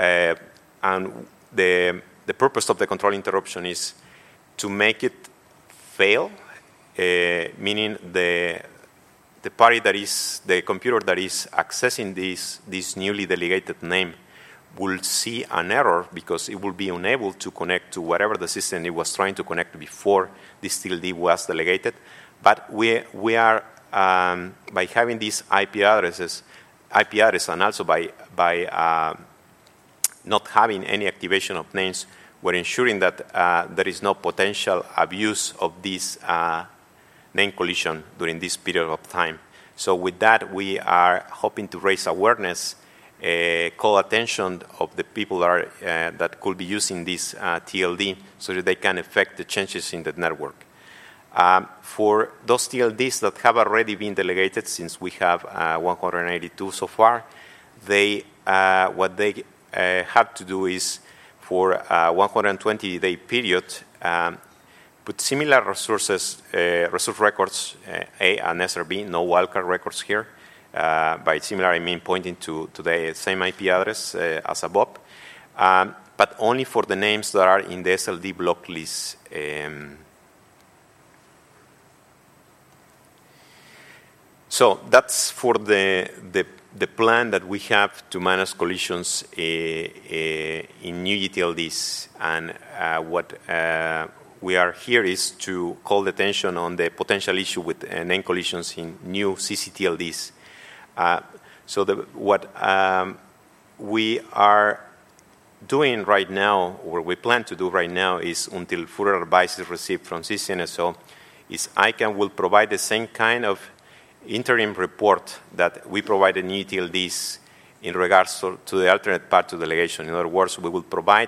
the purpose of the control interruption is to make it fail, meaning the party that is, the computer that is accessing this newly delegated name will see an error because it will be unable to connect to whatever the system it was trying to connect before this TLD was delegated. But we are, by having these IP address and also by not having any activation of names, we're ensuring that there is no potential abuse of this name collision during this period of time. So with that, we are hoping to raise awareness, call attention of the people that could be using this TLD so that they can affect the changes in the network. For those TLDs that have already been delegated, since we have 182 so far, what they have to do is for a 120-day period, put similar resource records, A and SRB, no wildcard records here. By similar, I mean pointing to the same IP address as above, but only for the names that are in the SLD block list. So that's for the plan that we have to manage collisions in new GTLDs. And what we are here is to call the attention on the potential issue with name collisions in new CCTLDs. So what we are doing right now, or we plan to do right now, is until further advice is received from CCNSO, is ICANN will provide the same kind of interim report that we provided new TLDs in regards to the alternate path to delegation. In other words, we will provide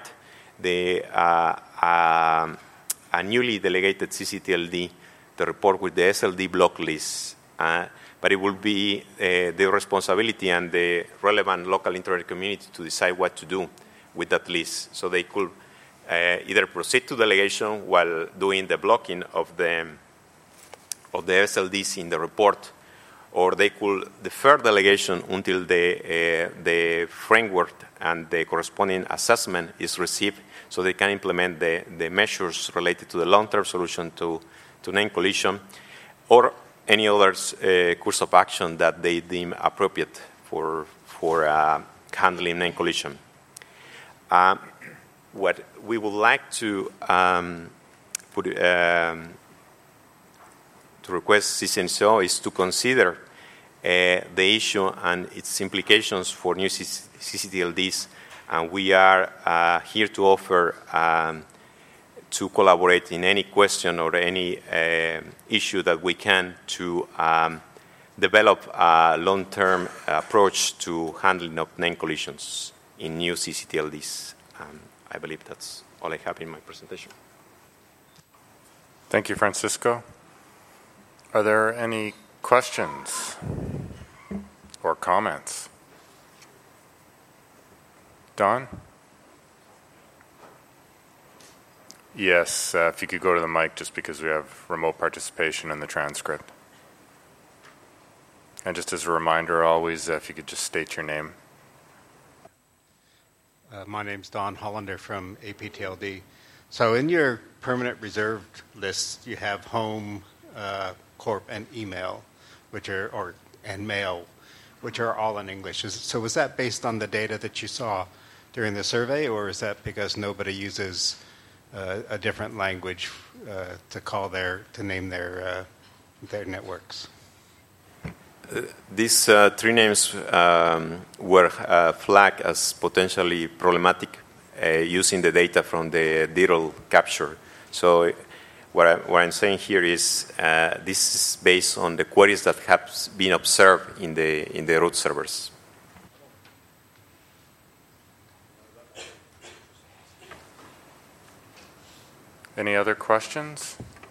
a newly delegated CCTLD, the report with the SLD block list. But it will be the responsibility and the relevant local internet community to decide what to do with that list. So they could either proceed to delegation while doing the blocking of the SLDs in the report, or they could defer delegation until the framework and the corresponding assessment is received, so they can implement the measures related to the long-term solution to name collision, or any other course of action that they deem appropriate for handling name collision. What we would like to request CCNSO is to consider the issue and its implications for new CCTLDs, and we are here to offer to collaborate in any question or any issue that we can to develop a long-term approach to handling of name collisions in new CCTLDs. I believe that's all I have in my presentation. Thank you, Francisco. Are there any questions or comments? Don? Yes, if you could go to the mic, just because we have remote participation in the transcript. And just as a reminder, always, if you could just state your name. My name's Don Hollander from APTLD. So in your permanent reserved list, you have home, corp, and email, and mail, which are all in English. So was that based on the data that you saw during the survey, or is that because nobody uses a different language to name their networks? These three names were flagged as potentially problematic using the data from the DIRL capture. So what I'm saying here is this is based on the queries that have been observed in the root servers. Any other questions?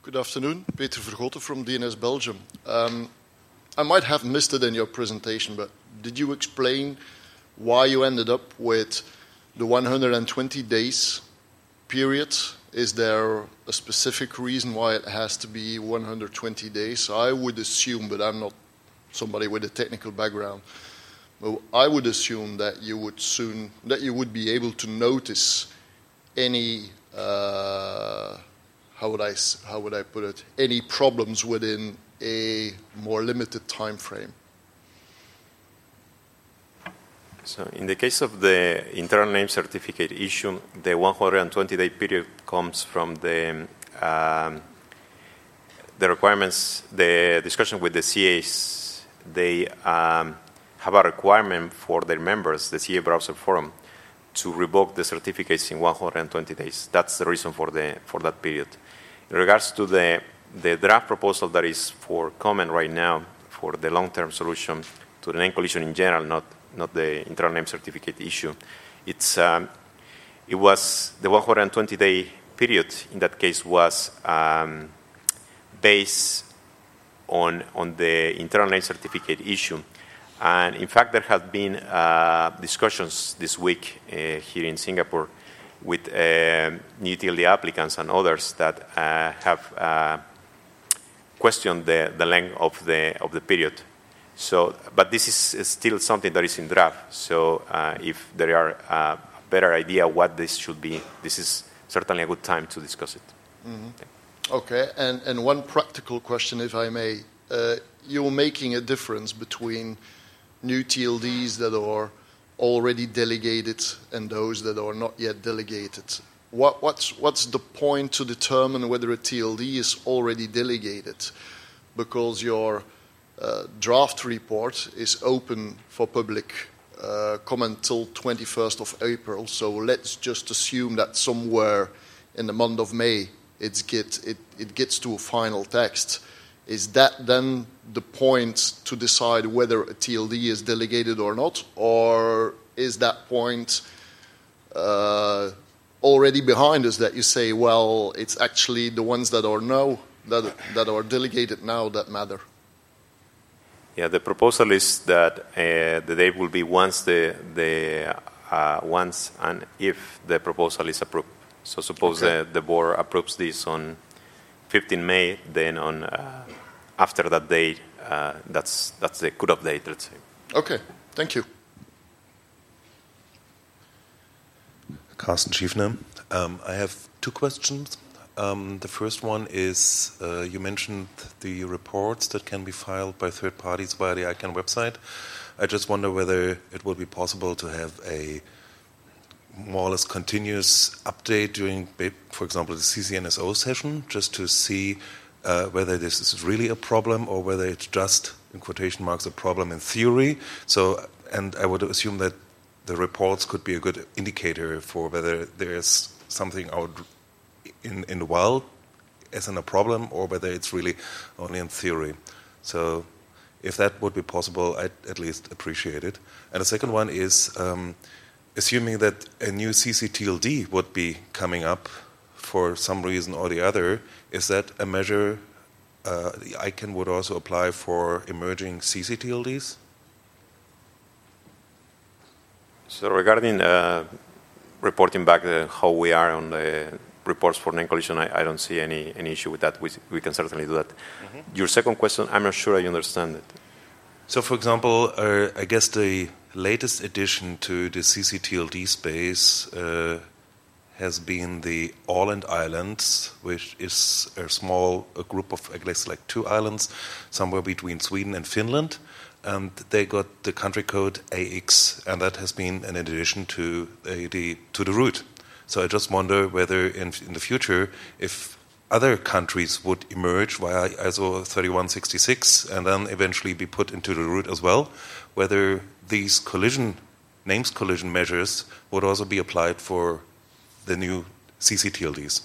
Good afternoon. Peter Vergoten from DNS Belgium. I might have missed it in your presentation, but did you explain why you ended up with the 120 days period? Is there a specific reason why it has to be 120 days? I would assume, but I'm not somebody with a technical background, but I would assume that you would be able to notice any how would I put it? Any problems within a more limited time frame? So in the case of the internal name certificate issue, the 120-day period comes from the requirements, the discussion with the CAs. They have a requirement for their members, the CA Browser Forum, to revoke the certificates in 120 days. That's the reason for that period. In regards to the draft proposal that is for comment right now for the long-term solution to the name collision in general, not the internal name certificate issue, it was the 120-day period in that case was based on the internal name certificate issue. And in fact, there have been discussions this week here in Singapore with new TLD applicants and others that have questioned the length of the period. So, but this is still something that is in draft. So, if there are a better idea what this should be, this is certainly a good time to discuss it. Mm-hmm. Okay, and one practical question, if I may. You're making a difference between new TLDs that are already delegated and those that are not yet delegated. What's the point to determine whether a TLD is already delegated? Because your draft report is open for public comment till 21st of April. So let's just assume that somewhere in the month of May it gets to a final text. Is that then the point to decide whether a TLD is delegated or not? Or is that point already behind us that you say, well, it's actually the ones that are delegated now that matter? Yeah, the proposal is that the date will be once once and if the proposal is approved. So suppose the board approves this on 15 May, then on after that date, that's the cut-off date, let's say. Okay, thank you. Carsten Schiefner. I have two questions. The first one is, you mentioned the reports that can be filed by third parties via the ICANN website. I just wonder whether it would be possible to have a more or less continuous update during, for example, the CCNSO session, just to see whether this is really a problem or whether it's just, in quotation marks, a problem in theory. So, and I would assume that the reports could be a good indicator for whether there is something out in the wild as in a problem or whether it's really only in theory. So if that would be possible, I'd at least appreciate it. And the second one is, assuming that a new CCTLD would be coming up for some reason or the other, is that a measure the ICANN would also apply for emerging CCTLDs? So regarding reporting back how we are on the reports for name collision, I don't see any issue with that. We can certainly do that. Mm-hmm. Your second question, I'm not sure I understand it. So, for example, I guess the latest addition to the CCTLD space has been the Åland Islands, which is a group of, I guess, like 2 islands, somewhere between Sweden and Finland. And they got the country code AX, and that has been an addition to the root. So I just wonder whether in the future, if other countries would emerge via ISO 3166 and then eventually be put into the root as well, whether these names collision measures would also be applied for the new CCTLDs.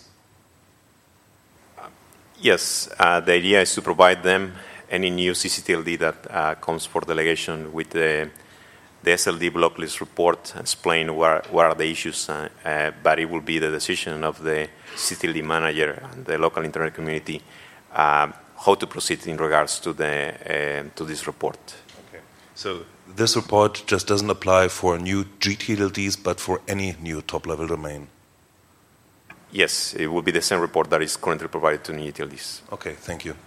Yes, the idea is to provide them any new CCTLD that comes for delegation with the the SLD block list report explain what are the issues, but it will be the decision of the CTLD manager and the local internet community how to proceed in regards to this report. Okay. So this report just doesn't apply for new GTLDs, but for any new top-level domain. Yes, it will be the same report that is currently provided to new GTLDs. Okay, thank you.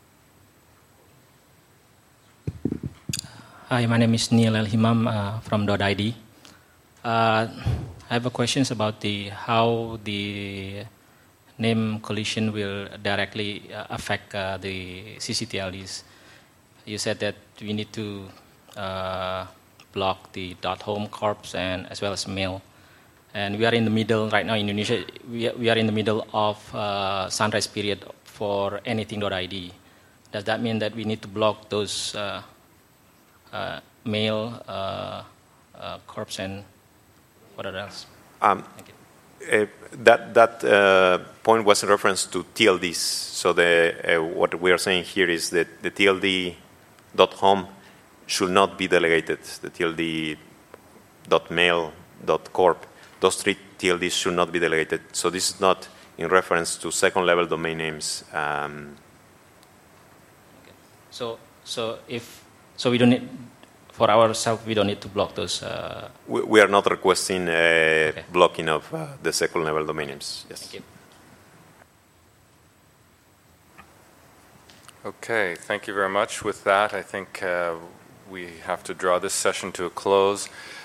Hi, my name is Neil El Himam from .id. I have a question about how the name collision will directly affect the CCTLDs. You said that we need to block the .home corps and as well as mail. And we are in the middle right now in Indonesia. We are in the middle of sunrise period for anything.id. Does that mean that we need to block those mail corps and what else? That point was in reference to TLDs. So what we are saying here is that the TLD.home should not be delegated. The TLD.mail.corp, those three TLDs should not be delegated. So this is not in reference to second-level domain names. Okay. So we don't need, for ourselves, we don't need to block those. We are not requesting blocking of the second-level domain names. Yes. Thank you. Okay, thank you very much. With that, I think we have to draw this session to a close.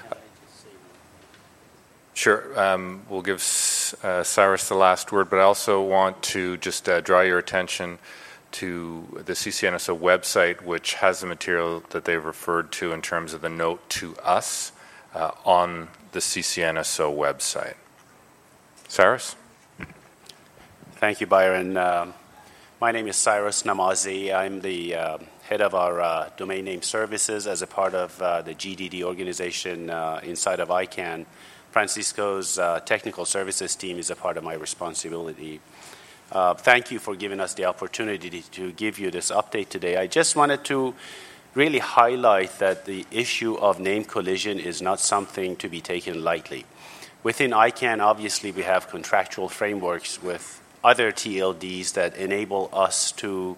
Sure, we'll give Cyrus the last word, but I also want to just draw your attention to the CCNSO website, which has the material that they've referred to in terms of the note to us on the CCNSO website. Cyrus? Thank you, Byron. My name is Cyrus Namazi. I'm the head of our domain name services as a part of the GDD organization inside of ICANN. Francisco's technical services team is a part of my responsibility. Thank you for giving us the opportunity to give you this update today. I just wanted to really highlight that the issue of name collision is not something to be taken lightly. Within ICANN, obviously, we have contractual frameworks with other TLDs that enable us to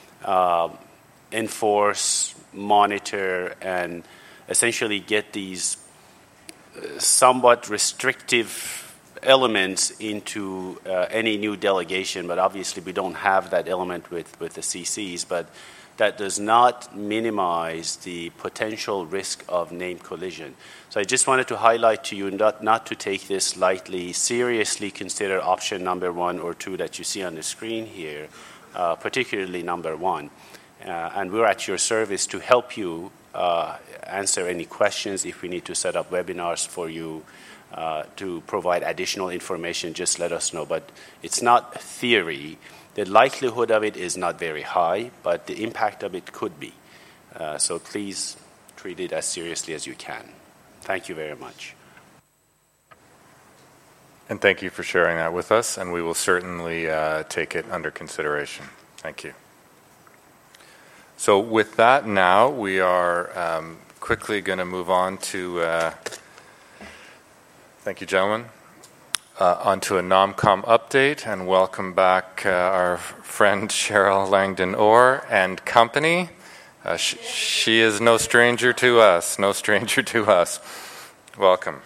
enforce, monitor, and essentially get these somewhat restrictive elements into any new delegation, but obviously we don't have that element with the CCs, but that does not minimize the potential risk of name collision. So I just wanted to highlight to you not to take this lightly, seriously consider option number 1 or 2 that you see on the screen here, particularly number 1. And we're at your service to help you answer any questions. If we need to set up webinars for you to provide additional information, just let us know. But it's not theory. The likelihood of it is not very high, but the impact of it could be. So please treat it as seriously as you can. Thank you very much. And thank you for sharing that with us, and we will certainly take it under consideration. Thank you. So with that now, we are quickly going to move on to, thank you, gentlemen, onto a NomCom update, and welcome back our friend Cheryl Langdon-Orr and company. She is no stranger to us, Welcome.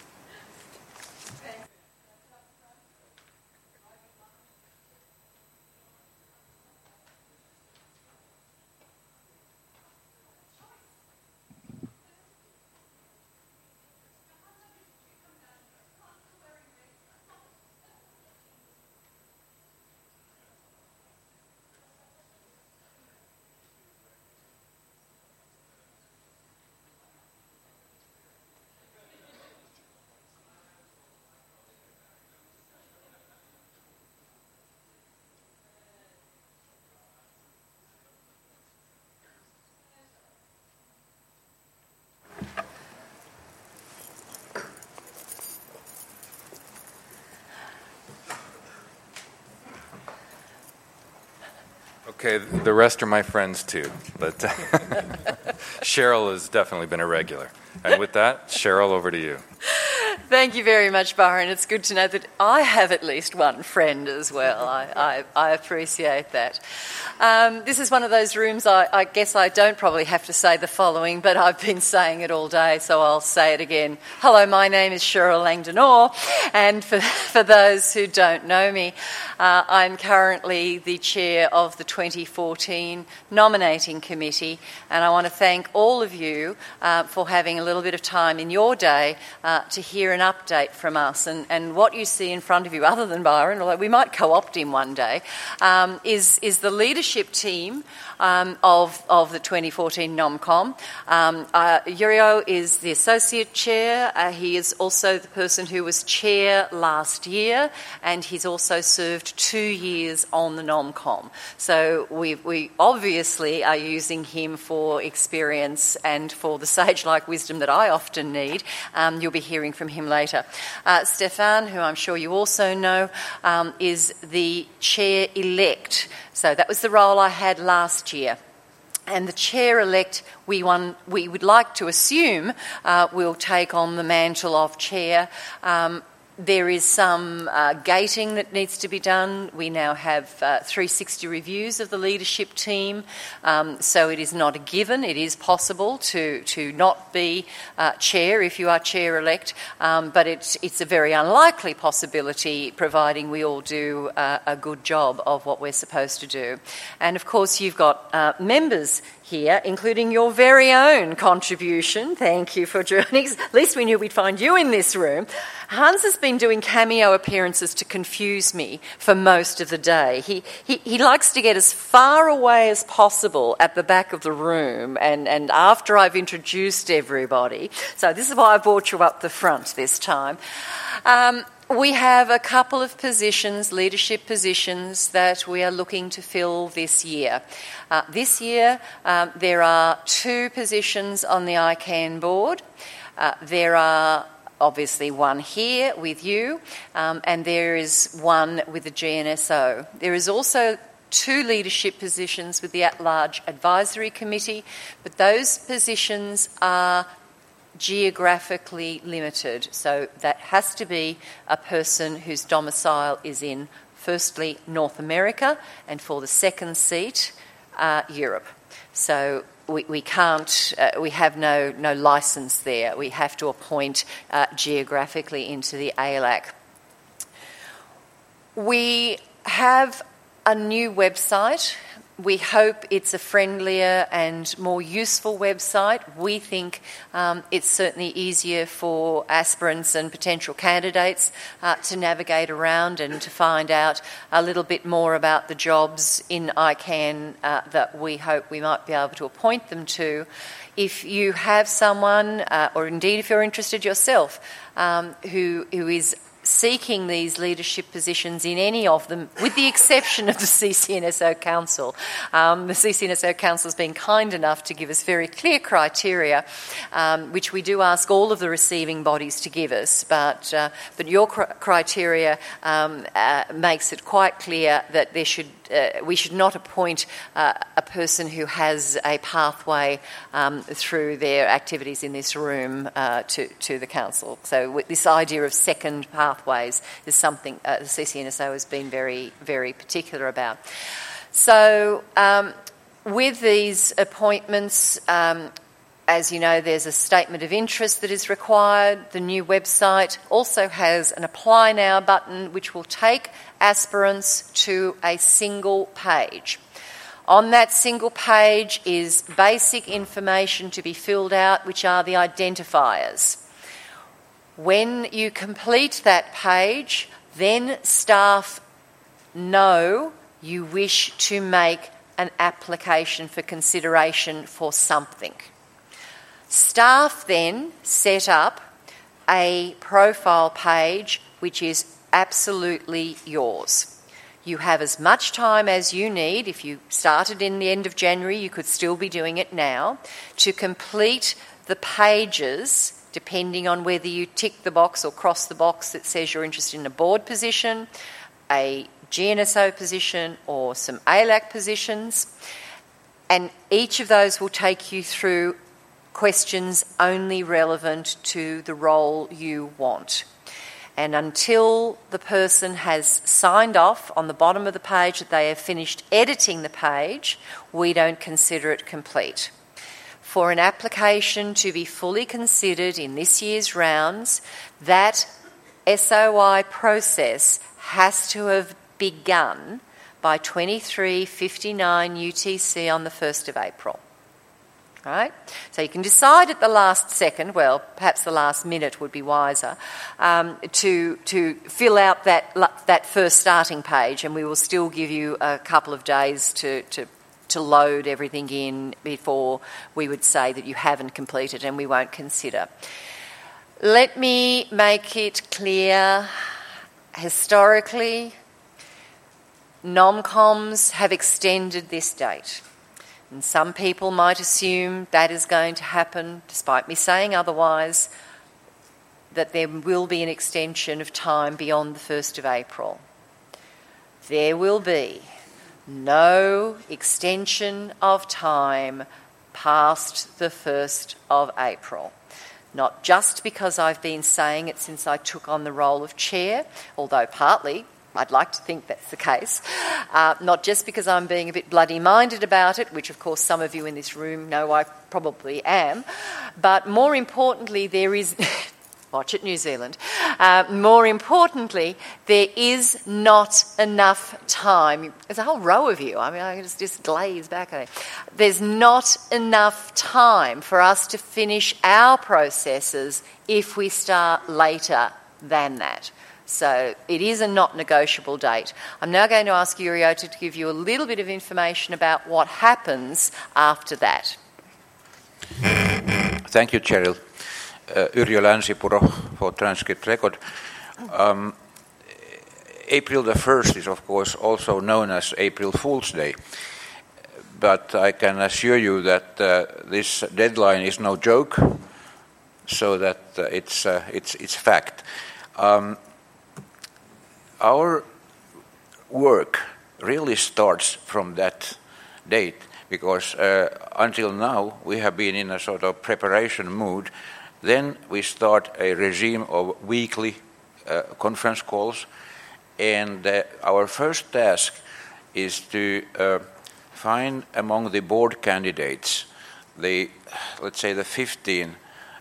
Okay, the rest are my friends too, but Cheryl has definitely been a regular. And with that, Cheryl, over to you. Thank you very much, Byron. It's good to know that I have at least one friend as well. I appreciate that. This is one of those rooms I guess I don't probably have to say the following, but I've been saying it all day, so I'll say it again. Hello, my name is Cheryl Langdon-Orr, and for those who don't know me, I'm currently the chair of the 2014 nominating committee, and I want to thank all of you for having a little bit of time in your day to hear an update from us. And what you see in front of you, other than Byron, although we might co-opt him one day, is the leadership team of the 2014 NomCom. Yurio is the associate chair. He is also the person who was chair last year, and he's also served 2 years on the NomCom. So we obviously are using him for experience and for the sage-like wisdom that I often need. You'll be hearing from him later. Stefan, who I'm sure you also know, is the chair-elect. So that was the role I had last year. And the chair-elect, we would like to assume, will take on the mantle of chair. There is some gating that needs to be done. We now have 360 reviews of the leadership team, so it is not a given. It is possible to not be chair if you are chair-elect, but it's a very unlikely possibility, providing we all do a good job of what we're supposed to do. And of course, you've got members here, including your very own contribution. Thank you for joining us. At least we knew we'd find you in this room. Hans has been doing cameo appearances to confuse me for most of the day. He likes to get as far away as possible at the back of the room and after I've introduced everybody. So this is why I brought you up the front this time. We have a couple of positions, leadership positions, that we are looking to fill this year. This year, there are 2 positions on the ICANN board. There are obviously one here with you, and there is one with the GNSO. There is also 2 leadership positions with the At-Large Advisory Committee, but those positions are geographically limited. So that has to be a person whose domicile is in, firstly, North America, and for the second seat, Europe. So we can't, we have no licence there. We have to appoint geographically into the ALAC. We have a new website. We hope it's a friendlier and more useful website. We think it's certainly easier for aspirants and potential candidates to navigate around and to find out a little bit more about the jobs in ICANN that we hope we might be able to appoint them to. If you have someone, or indeed if you're interested yourself, who is seeking these leadership positions in any of them, with the exception of the CCNSO Council. The CCNSO Council has been kind enough to give us very clear criteria, which we do ask all of the receiving bodies to give us, but your criteria makes it quite clear that we should not appoint a person who has a pathway through their activities in this room to the council. So this idea of second pathways is something the CCNSO has been very, very particular about. So with these appointments, as you know, there's a statement of interest that is required. The new website also has an Apply Now button, which will take aspirants to a single page. On that single page is basic information to be filled out, which are the identifiers. When you complete that page, then staff know you wish to make an application for consideration for something. Staff then set up a profile page which is absolutely yours. You have as much time as you need. If you started in the end of January, you could still be doing it now, to complete the pages, depending on whether you tick the box or cross the box that says you're interested in a board position, a GNSO position, or some ALAC positions. And each of those will take you through questions only relevant to the role you want. And until the person has signed off on the bottom of the page that they have finished editing the page, we don't consider it complete. For an application to be fully considered in this year's rounds, that SOI process has to have begun by 23:59 UTC on the 1st of April. Right? So you can decide at the last second, well, perhaps the last minute would be wiser, to fill out that first starting page, and we will still give you a couple of days to load everything in before we would say that you haven't completed and we won't consider. Let me make it clear, historically, NomComs have extended this date. And some people might assume that is going to happen, despite me saying otherwise, that there will be an extension of time beyond the 1st of April. There will be no extension of time past the 1st of April. Not just because I've been saying it since I took on the role of chair, although partly I'd like to think that's the case. Not just because I'm being a bit bloody-minded about it, which of course some of you in this room know I probably am, but more importantly there is... Watch it, New Zealand. More importantly, there is not enough time. There's a whole row of you. I mean, I can just glaze back at it. There's not enough time for us to finish our processes if we start later than that. So it is a not negotiable date. I'm now going to ask Yrjö to give you a little bit of information about what happens after that. Thank you, Cheryl. Yrjö Länsipuro for transcript record. April the 1st is, of course, also known as April Fool's Day. But I can assure you that this deadline is no joke, so that it's fact. Our work really starts from that date because until now we have been in a sort of preparation mood. Then we start a regime of weekly conference calls, and our first task is to find among the board candidates let's say the 15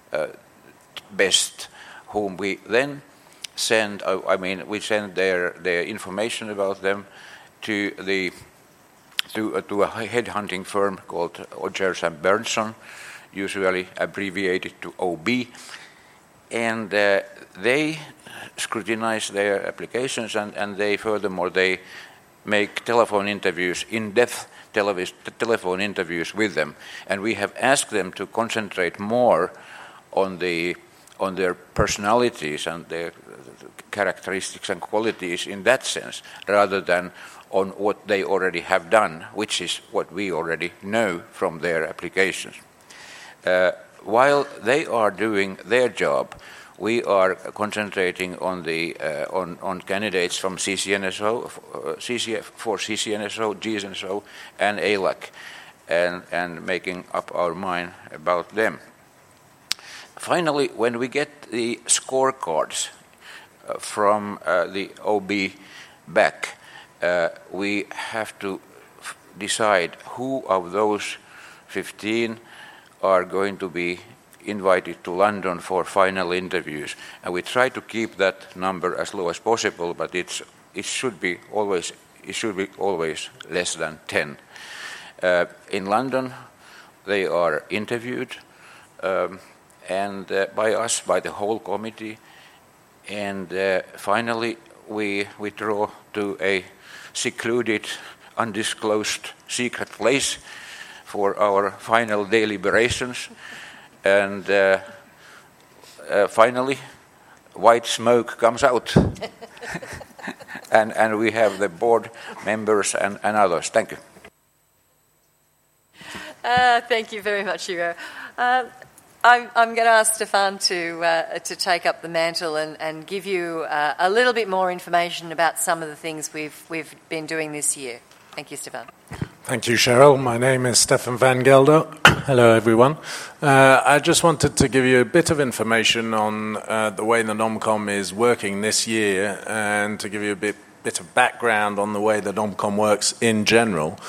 best, whom we then send, we send their information about them to a headhunting firm called Odgers and Berndtson, usually abbreviated to OB, and they scrutinize their applications, and they furthermore they make telephone interviews, in-depth telephone interviews with them, and we have asked them to concentrate more on their personalities and their characteristics and qualities in that sense, rather than on what they already have done, which is what we already know from their applications. While they are doing their job, we are concentrating on on candidates from CCNSO, CCNSO, GSNSO, and ALAC, and making up our mind about them. Finally, when we get the scorecards from the OB back, we have to decide who of those 15 are going to be invited to London for final interviews, and we try to keep that number as low as possible, but it should be always less than 10. In London, they are interviewed and by us, by the whole committee, and finally we withdraw to a secluded, undisclosed, secret place for our final deliberations, and finally white smoke comes out and we have the board members and others. Thank you. Thank you very much, Yrjö. I'm going to ask Stefan to take up the mantle and give you a little bit more information about some of the things we've been doing this year. Thank you, Stefan. Thank you, Cheryl. My name is Stefan van Gelder. Hello, everyone. I just wanted to give you a bit of information on the way the NomCom is working this year, and to give you a bit of background on the way the NomCom works in general.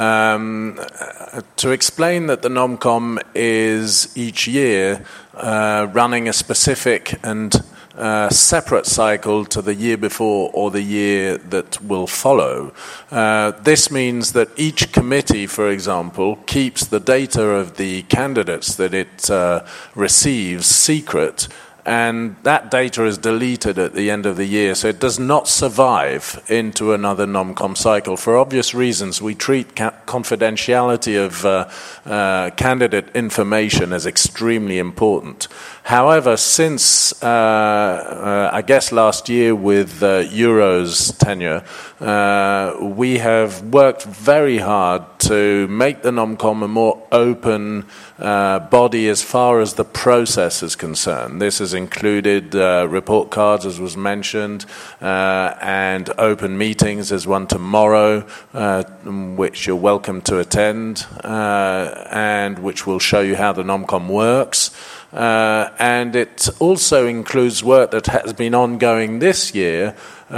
To explain that the NomCom is each year running a specific and separate cycle to the year before or the year that will follow. This means that each committee, for example, keeps the data of the candidates that it receives secret, and that data is deleted at the end of the year, so it does not survive into another NomCom cycle. For obvious reasons, we treat confidentiality of candidate information as extremely important. However, since, I guess last year with Euro's tenure, we have worked very hard to make the NomCom a more open body as far as the process is concerned. This has included report cards, as was mentioned, and open meetings. There's one tomorrow, which you're welcome to attend, and which will show you how the NomCom works. And it also includes work that has been ongoing this year,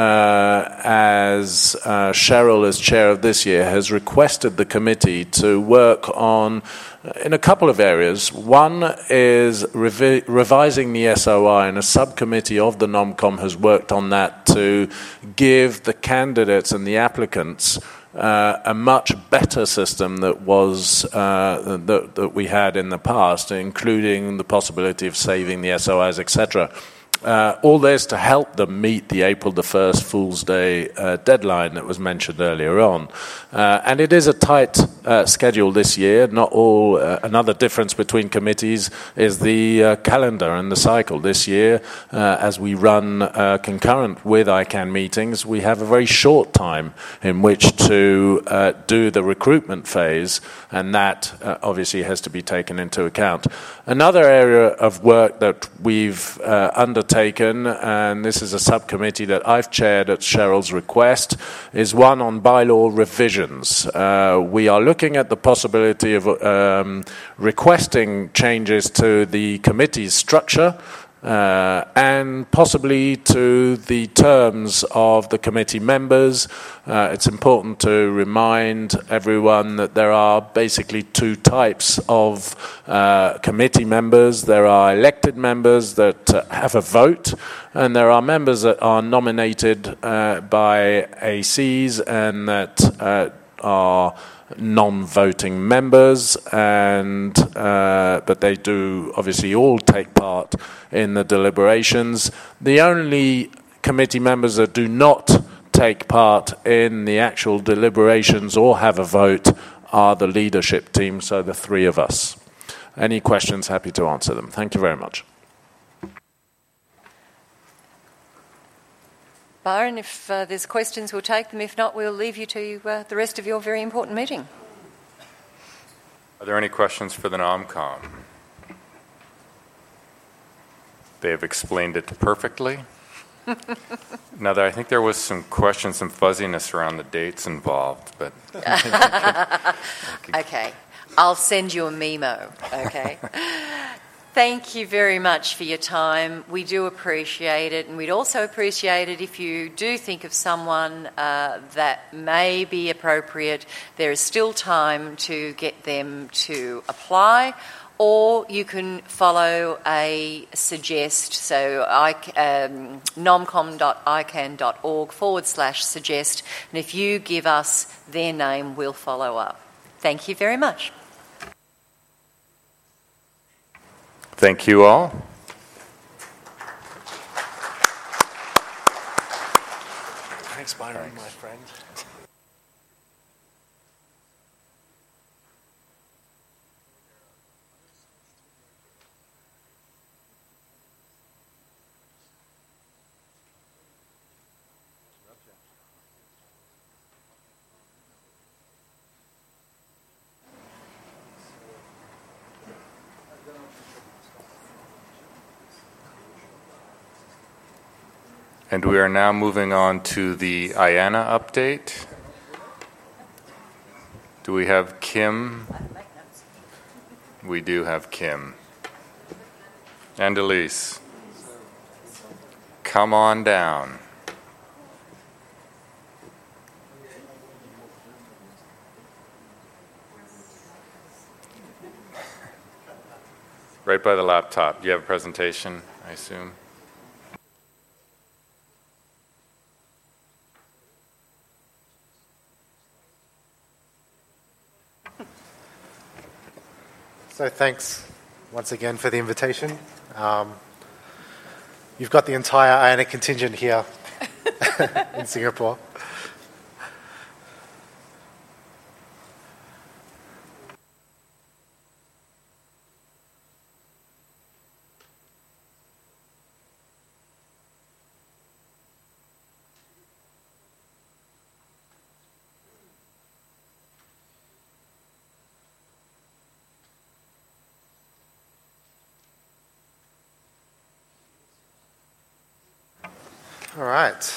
as Cheryl, as chair of this year, has requested the committee to work on in a couple of areas. One is revising the SOI, and a subcommittee of the NomCom has worked on that to give the candidates and the applicants a much better system that was that we had in the past, including the possibility of saving the SOIs, etc. All this to help them meet the April the 1st Fool's Day deadline that was mentioned earlier on. And it is a tight schedule this year. Not all. Another difference between committees is the calendar and the cycle. This year, as we run concurrent with ICANN meetings, we have a very short time in which to do the recruitment phase, and that obviously has to be taken into account. Another area of work that we've undertaken, and this is a subcommittee that I've chaired at Cheryl's request, is one on bylaw revisions. We are looking at the possibility of requesting changes to the committee's structure, and possibly to the terms of the committee members. It's important to remind everyone that there are basically two types of committee members. There are elected members that have a vote, and there are members that are nominated by ACs and that are non-voting members, and but they do obviously all take part in the deliberations. The only committee members that do not take part in the actual deliberations or have a vote are the leadership team, so the three of us. Any questions, happy to answer them. Thank you very much. Byron, if there's questions, we'll take them. If not, we'll leave you to the rest of your very important meeting. Are there any questions for the NomCom? They have explained it perfectly. Now, I think there was some questions, some fuzziness around the dates involved, but... Okay, I'll send you a memo, okay? Thank you very much for your time. We do appreciate it, and we'd also appreciate it if you do think of someone that may be appropriate. There is still time to get them to apply, or you can follow a suggest, so nomcom.icann.org/suggest, and if you give us their name, we'll follow up. Thank you very much. Thank you all. Thanks, Byron, my friend. And we are now moving on to the IANA update. Do we have Kim? we do have Kim. And Elise. Come on down. Right by the laptop. You have a presentation, I assume? So thanks once again for the invitation. You've got the entire IANA contingent here in Singapore. All right.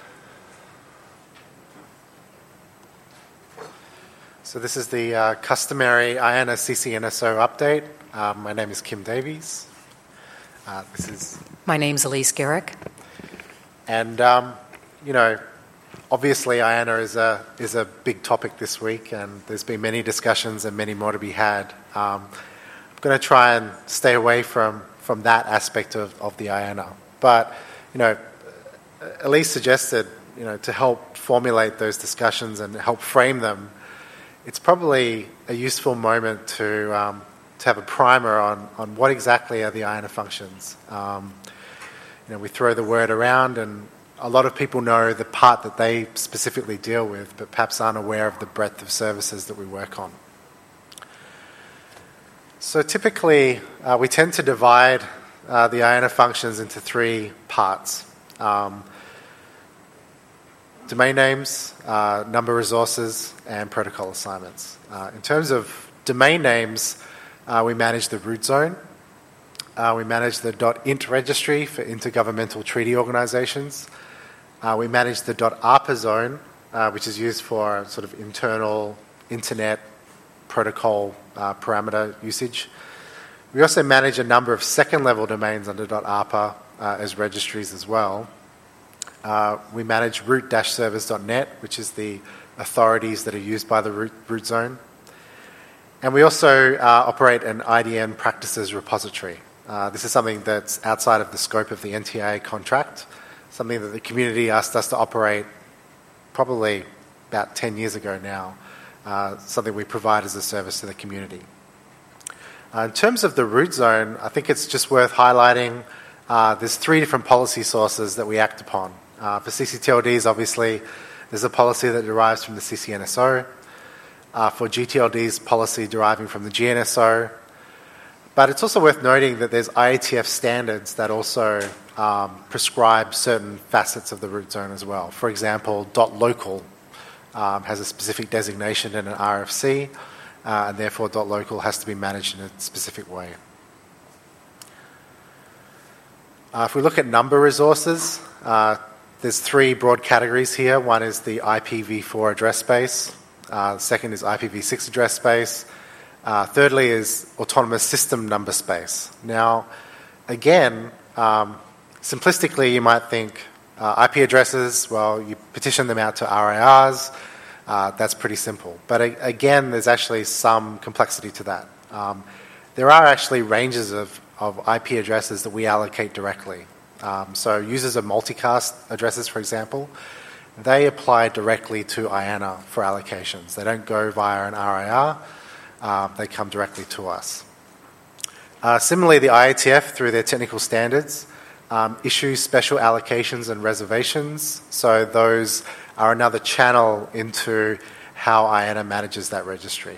So this is the customary IANA CCNSO update. My name is Kim Davies. This is my name's Elise Garrick. And obviously IANA is a big topic this week, and there's been many discussions and many more to be had. I'm going to try and stay away from that aspect of the IANA, but Elise suggested, to help formulate those discussions and help frame them, it's probably a useful moment to have a primer on what exactly are the IANA functions. We throw the word around, and a lot of people know the part that they specifically deal with, but perhaps aren't aware of the breadth of services that we work on. So typically, we tend to divide the IANA functions into three parts. Domain names, number resources, and protocol assignments. In terms of domain names, we manage the root zone. We manage the .int registry for intergovernmental treaty organizations. We manage the .ARPA zone, which is used for sort of internal internet protocol parameter usage. We also manage a number of second-level domains under .ARPA as registries as well. We manage root-servers.net, which is the authorities that are used by the root zone. And we also operate an IDN practices repository. This is something that's outside of the scope of the NTIA contract, something that the community asked us to operate probably about 10 years ago now, something we provide as a service to the community. In terms of the root zone, I think it's just worth highlighting there's three different policy sources that we act upon. For CCTLDs, obviously, there's a policy that derives from the CCNSO. For GTLDs, policy deriving from the GNSO. But it's also worth noting that there's IATF standards that also prescribe certain facets of the root zone as well. For example, .local has a specific designation in an RFC, and therefore .local has to be managed in a specific way. If we look at number resources, there's three broad categories here. One is the IPv4 address space. Second is IPv6 address space. Thirdly is autonomous system number space. Now, again, simplistically, you might think IP addresses, well, you petition them out to RIRs. That's pretty simple. But again, there's actually some complexity to that. There are actually ranges of IP addresses that we allocate directly. So users of multicast addresses, for example, they apply directly to IANA for allocations. They don't go via an RIR. They come directly to us. Similarly, the IATF, through their technical standards, issues special allocations and reservations. So those are another channel into how IANA manages that registry.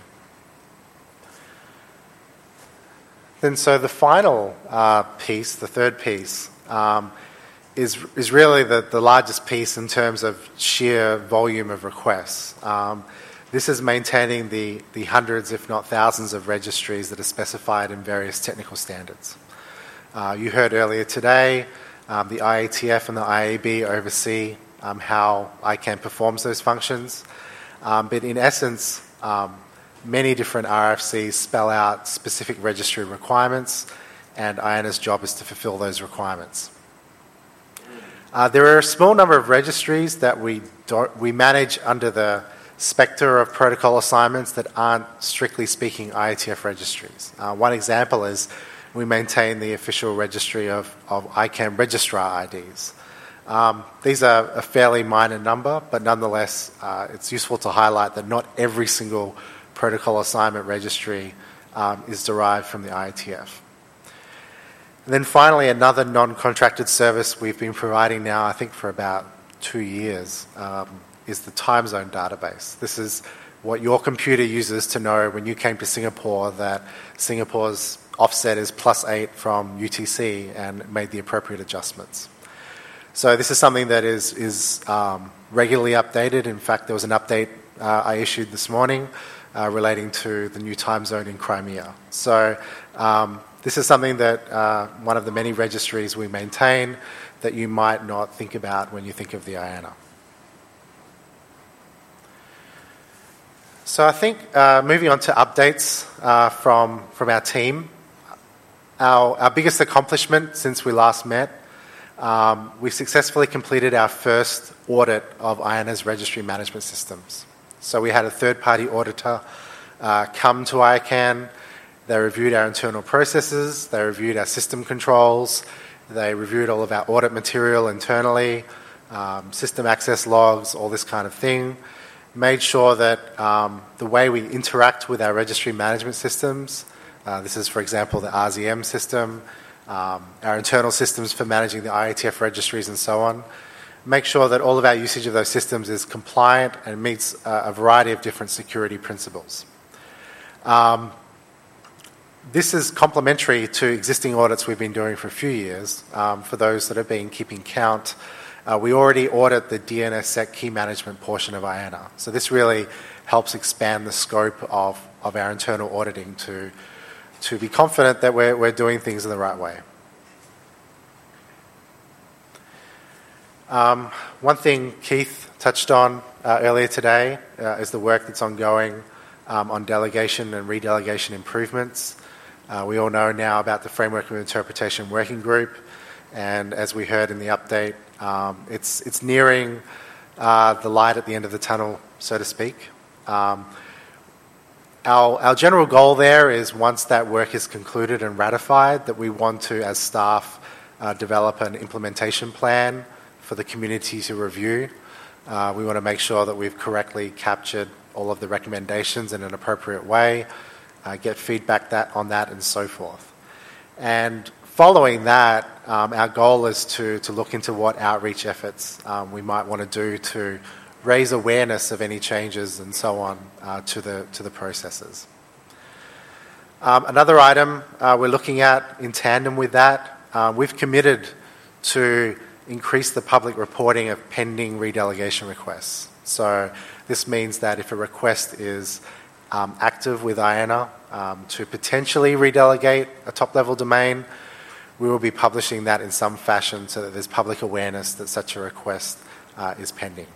Then so the final piece, the third piece, is really the largest piece in terms of sheer volume of requests. This is maintaining the hundreds, if not thousands, of registries that are specified in various technical standards. You heard earlier today, the IATF and the IAB oversee how ICANN performs those functions. But in essence, many different RFCs spell out specific registry requirements, and IANA's job is to fulfill those requirements. There are a small number of registries that we manage under the spectre of protocol assignments that aren't, strictly speaking, IETF registries. One example is we maintain the official registry of ICANN registrar IDs. These are a fairly minor number, but nonetheless, it's useful to highlight that not every single protocol assignment registry is derived from the IETF. And then finally, another non-contracted service we've been providing now, I think for about 2 years, is the time zone database. This is what your computer uses to know when you came to Singapore that Singapore's offset is +8 from UTC and made the appropriate adjustments. So this is something that is regularly updated. In fact, there was an update I issued this morning relating to the new time zone in Crimea. So this is something that one of the many registries we maintain that you might not think about when you think of the IANA. So I think moving on to updates from our team, our biggest accomplishment since we last met, we've successfully completed our first audit of IANA's registry management systems. So we had a third-party auditor come to ICANN. They reviewed our internal processes, they reviewed our system controls, they reviewed all of our audit material internally, system access logs, all this kind of thing. Made sure that the way we interact with our registry management systems, this is, for example, the RZM system, our internal systems for managing the IETF registries and so on, make sure that all of our usage of those systems is compliant and meets a variety of different security principles. This is complementary to existing audits we've been doing for a few years. For those that have been keeping count, we already audit the DNSSEC key management portion of IANA. So this really helps expand the scope of our internal auditing to be confident that we're doing things in the right way. One thing Keith touched on earlier today is the work that's ongoing on delegation and redelegation improvements. We all know now about the Framework of Interpretation Working Group, and as we heard in the update, it's nearing the light at the end of the tunnel, so to speak. Our general goal there is once that work is concluded and ratified, that we want to, as staff, develop an implementation plan for the community to review. We want to make sure that we've correctly captured all of the recommendations in an appropriate way, get feedback on that and so forth. And following that, our goal is to look into what outreach efforts we might want to do to raise awareness of any changes and so on to the processes. Another item we're looking at in tandem with that, we've committed to increase the public reporting of pending redelegation requests. So this means that if a request is active with IANA to potentially redelegate a top-level domain, we will be publishing that in some fashion so that there's public awareness that such a request is pending.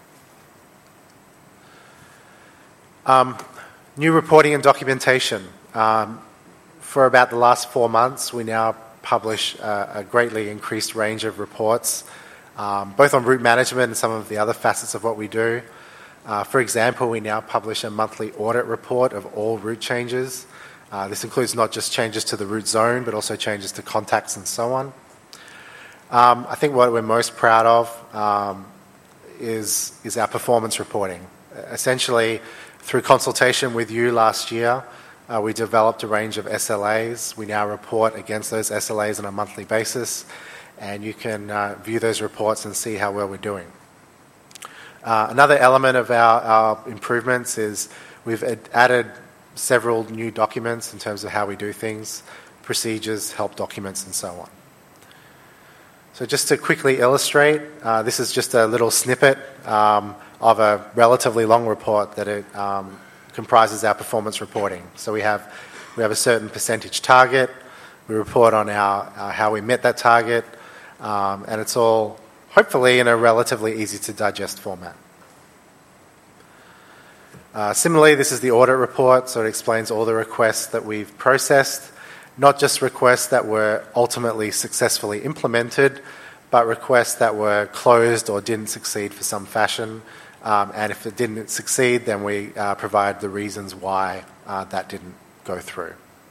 New reporting and documentation. For about the last 4 months, we now publish a greatly increased range of reports, both on route management and some of the other facets of what we do. For example, we now publish a monthly audit report of all route changes. This includes not just changes to the route zone, but also changes to contacts and so on. I think what we're most proud of is our performance reporting. Essentially, through consultation with you last year, we developed a range of SLAs. We now report against those SLAs on a monthly basis, and you can view those reports and see how well we're doing. Another element of our improvements is we've added several new documents in terms of how we do things, procedures, help documents, and so on. So just to quickly illustrate, this is just a little snippet of a relatively long report that it comprises our performance reporting. So we have a certain percentage target. We report on how we met that target, and it's all hopefully in a relatively easy to digest format. Similarly, this is the audit report, so it explains all the requests that we've processed, not just requests that were ultimately successfully implemented, but requests that were closed or didn't succeed for some fashion. And if it didn't succeed, then we provide the reasons why that didn't go through.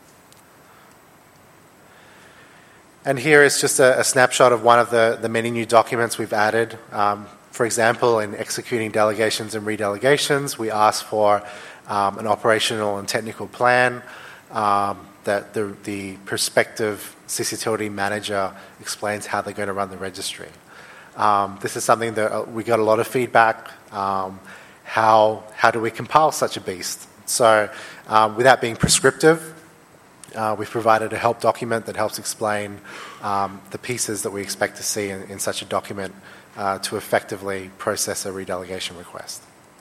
And here is just a snapshot of one of the many new documents we've added. For example, in executing delegations and redelegations, we ask for an operational and technical plan that the prospective CCTLD manager explains how they're going to run the registry. This is something that we got a lot of feedback. How do we compile such a beast? So without being prescriptive, we've provided a help document that helps explain the pieces that we expect to see in such a document to effectively process a redelegation request.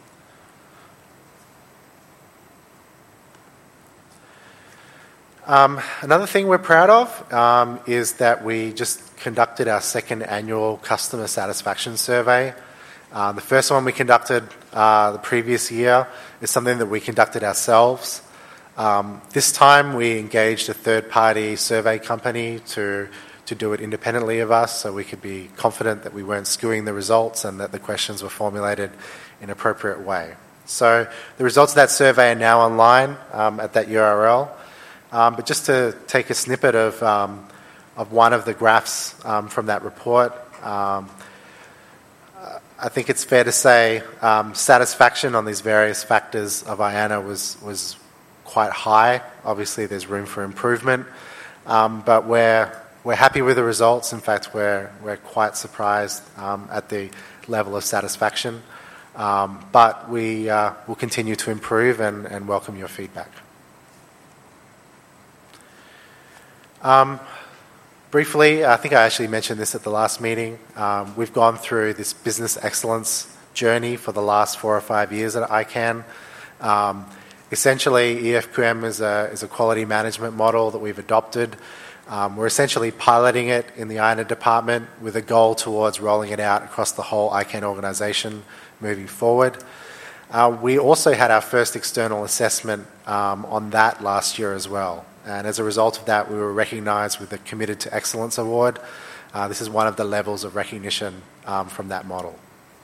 Another thing we're proud of is that we just conducted our second annual customer satisfaction survey. The first one we conducted the previous year is something that we conducted ourselves. This time we engaged a third-party survey company to do it independently of us, so we could be confident that we weren't skewing the results and that the questions were formulated in an appropriate way. So the results of that survey are now online at that URL. But just to take a snippet of one of the graphs from that report, I think it's fair to say satisfaction on these various factors of IANA was quite high. Obviously, there's room for improvement, but we're happy with the results. In fact, we're quite surprised at the level of satisfaction. But we will continue to improve and welcome your feedback. Briefly, I think I actually mentioned this at the last meeting. We've gone through this business excellence journey for the last 4 or 5 years at ICANN. Essentially, EFQM is a quality management model that we've adopted. We're essentially piloting it in the IANA department with a goal towards rolling it out across the whole ICANN organisation moving forward. We also had our first external assessment on that last year as well. And as a result of that, we were recognised with the Committed to Excellence Award. This is one of the levels of recognition from that model.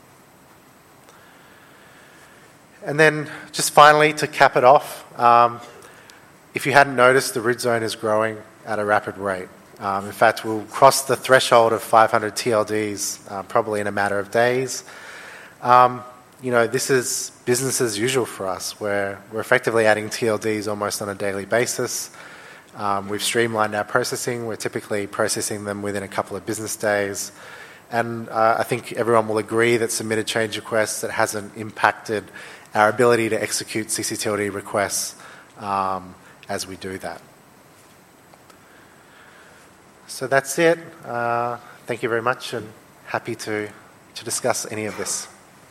And then just finally, to cap it off, if you hadn't noticed, the root zone is growing at a rapid rate. In fact, we'll cross the threshold of 500 TLDs probably in a matter of days. This is business as usual for us. We're effectively adding TLDs almost on a daily basis. We've streamlined our processing. We're typically processing them within a couple of business days. And I think everyone will agree that submitted change requests, that hasn't impacted our ability to execute CCTLD requests as we do that. So that's it. Thank you very much, and happy to discuss any of this.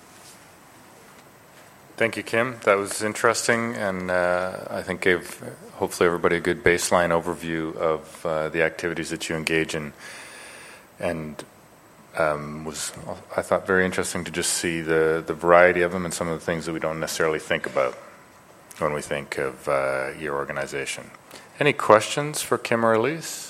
Thank you, Kim. That was interesting, and I think gave hopefully everybody a good baseline overview of the activities that you engage in, and was, I thought, very interesting to just see the variety of them and some of the things that we don't necessarily think about when we think of your organization. Any questions for Kim or Elise?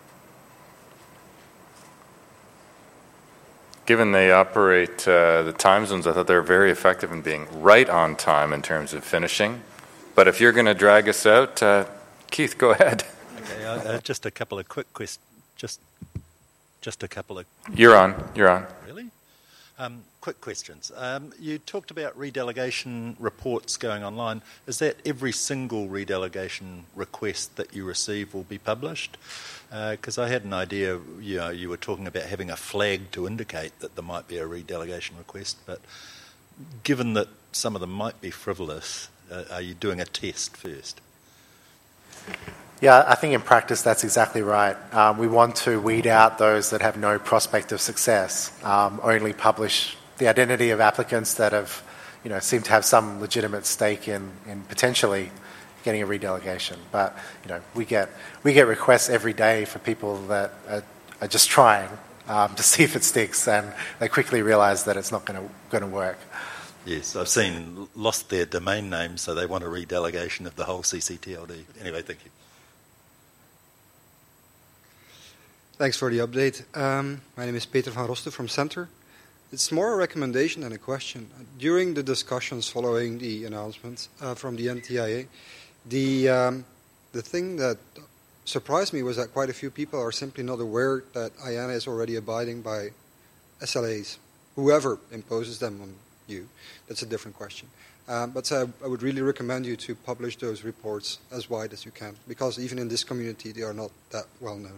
Given they operate the time zones, I thought they were very effective in being right on time in terms of finishing. But if you're going to drag us out, Keith, go ahead. Okay, just a couple of quick questions. Just a couple of... You're on. Really? Quick questions. You talked about redelegation reports going online. Is that every single redelegation request that you receive will be published? Because I had an idea, you were talking about having a flag to indicate that there might be a redelegation request, but given that some of them might be frivolous, are you doing a test first? Yeah, I think in practice that's exactly right. We want to weed out those that have no prospect of success, only publish the identity of applicants that have, seem to have some legitimate stake in potentially getting a redelegation. But we get requests every day for people that are just trying to see if it sticks, and they quickly realise that it's not going to work. Yes, I've seen lost their domain name, so they want a redelegation of the whole CCTLD. Anyway, thank you. Thanks for the update. My name is Peter van Rosten from Centre. It's more a recommendation than a question. During the discussions following the announcement from the NTIA, the thing that surprised me was that quite a few people are simply not aware that IANA is already abiding by SLAs, whoever imposes them on you. That's a different question. But I would really recommend you to publish those reports as wide as you can, because even in this community they are not that well known.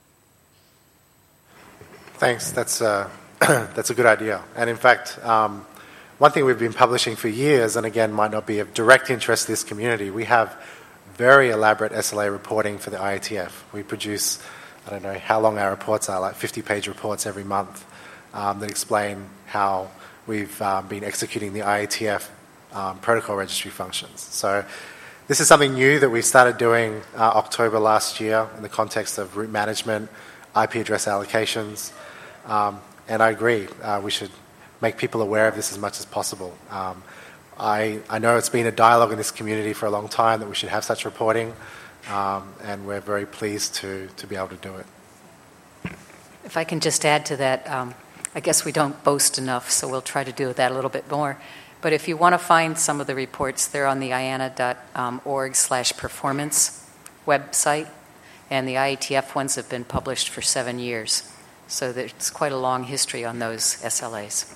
Thanks. That's a good idea. And in fact, one thing we've been publishing for years, and again might not be of direct interest to this community, we have very elaborate SLA reporting for the IATF. We produce, I don't know how long our reports are, like 50-page reports every month that explain how we've been executing the IATF protocol registry functions. So this is something new that we started doing October last year in the context of route management, IP address allocations, and I agree, we should make people aware of this as much as possible. I know it's been a dialogue in this community for a long time that we should have such reporting, and we're very pleased to be able to do it. If I can just add to that, I guess we don't boast enough, so we'll try to do that a little bit more. But if you want to find some of the reports, they're on the IANA.org/performance website, and the IATF ones have been published for 7 years. So there's quite a long history on those SLAs.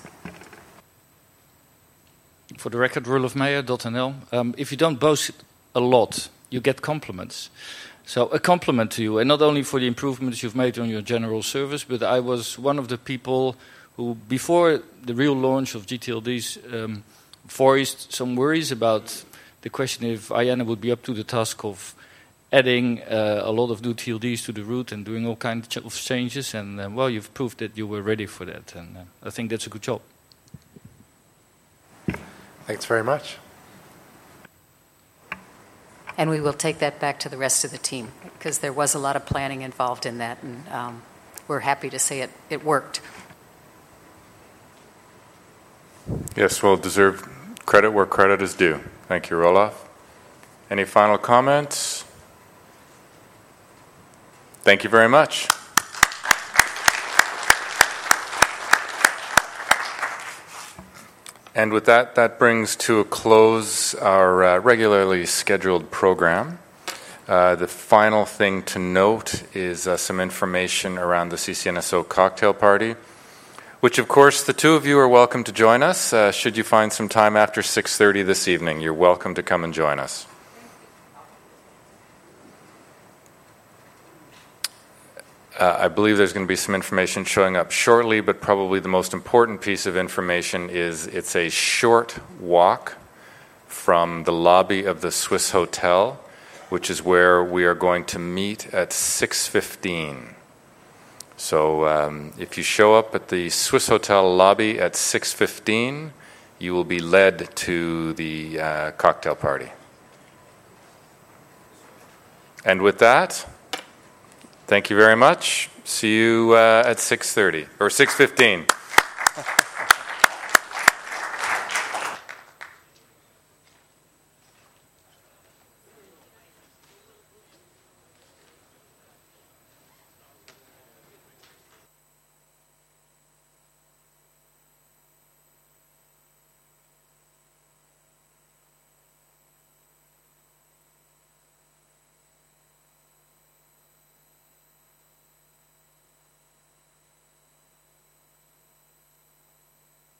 For the record, rulofmeyer.nl. If you don't boast a lot, you get compliments. So a compliment to you, and not only for the improvements you've made on your general service, but I was one of the people who, before the real launch of GTLDs, voiced some worries about the question if IANA would be up to the task of adding a lot of new TLDs to the route and doing all kinds of changes. And, well, you've proved that you were ready for that, and I think that's a good job. Thanks very much. And we will take that back to the rest of the team, because there was a lot of planning involved in that, and we're happy to say it worked. Yes, well, deserve credit where credit is due. Thank you, Roelof. Any final comments? Thank you very much. And with that, that brings to a close our regularly scheduled program. The final thing to note is some information around the CCNSO cocktail party, which, of course, the two of you are welcome to join us. Should you find some time after 6:30 this evening, you're welcome to come and join us. I believe there's going to be some information showing up shortly, but probably the most important piece of information is it's a short walk from the lobby of the Swiss Hotel, which is where we are going to meet at 6:15. So if you show up at the Swiss Hotel lobby at 6:15, you will be led to the cocktail party. And with that, thank you very much. See you at 6:30 or 6:15.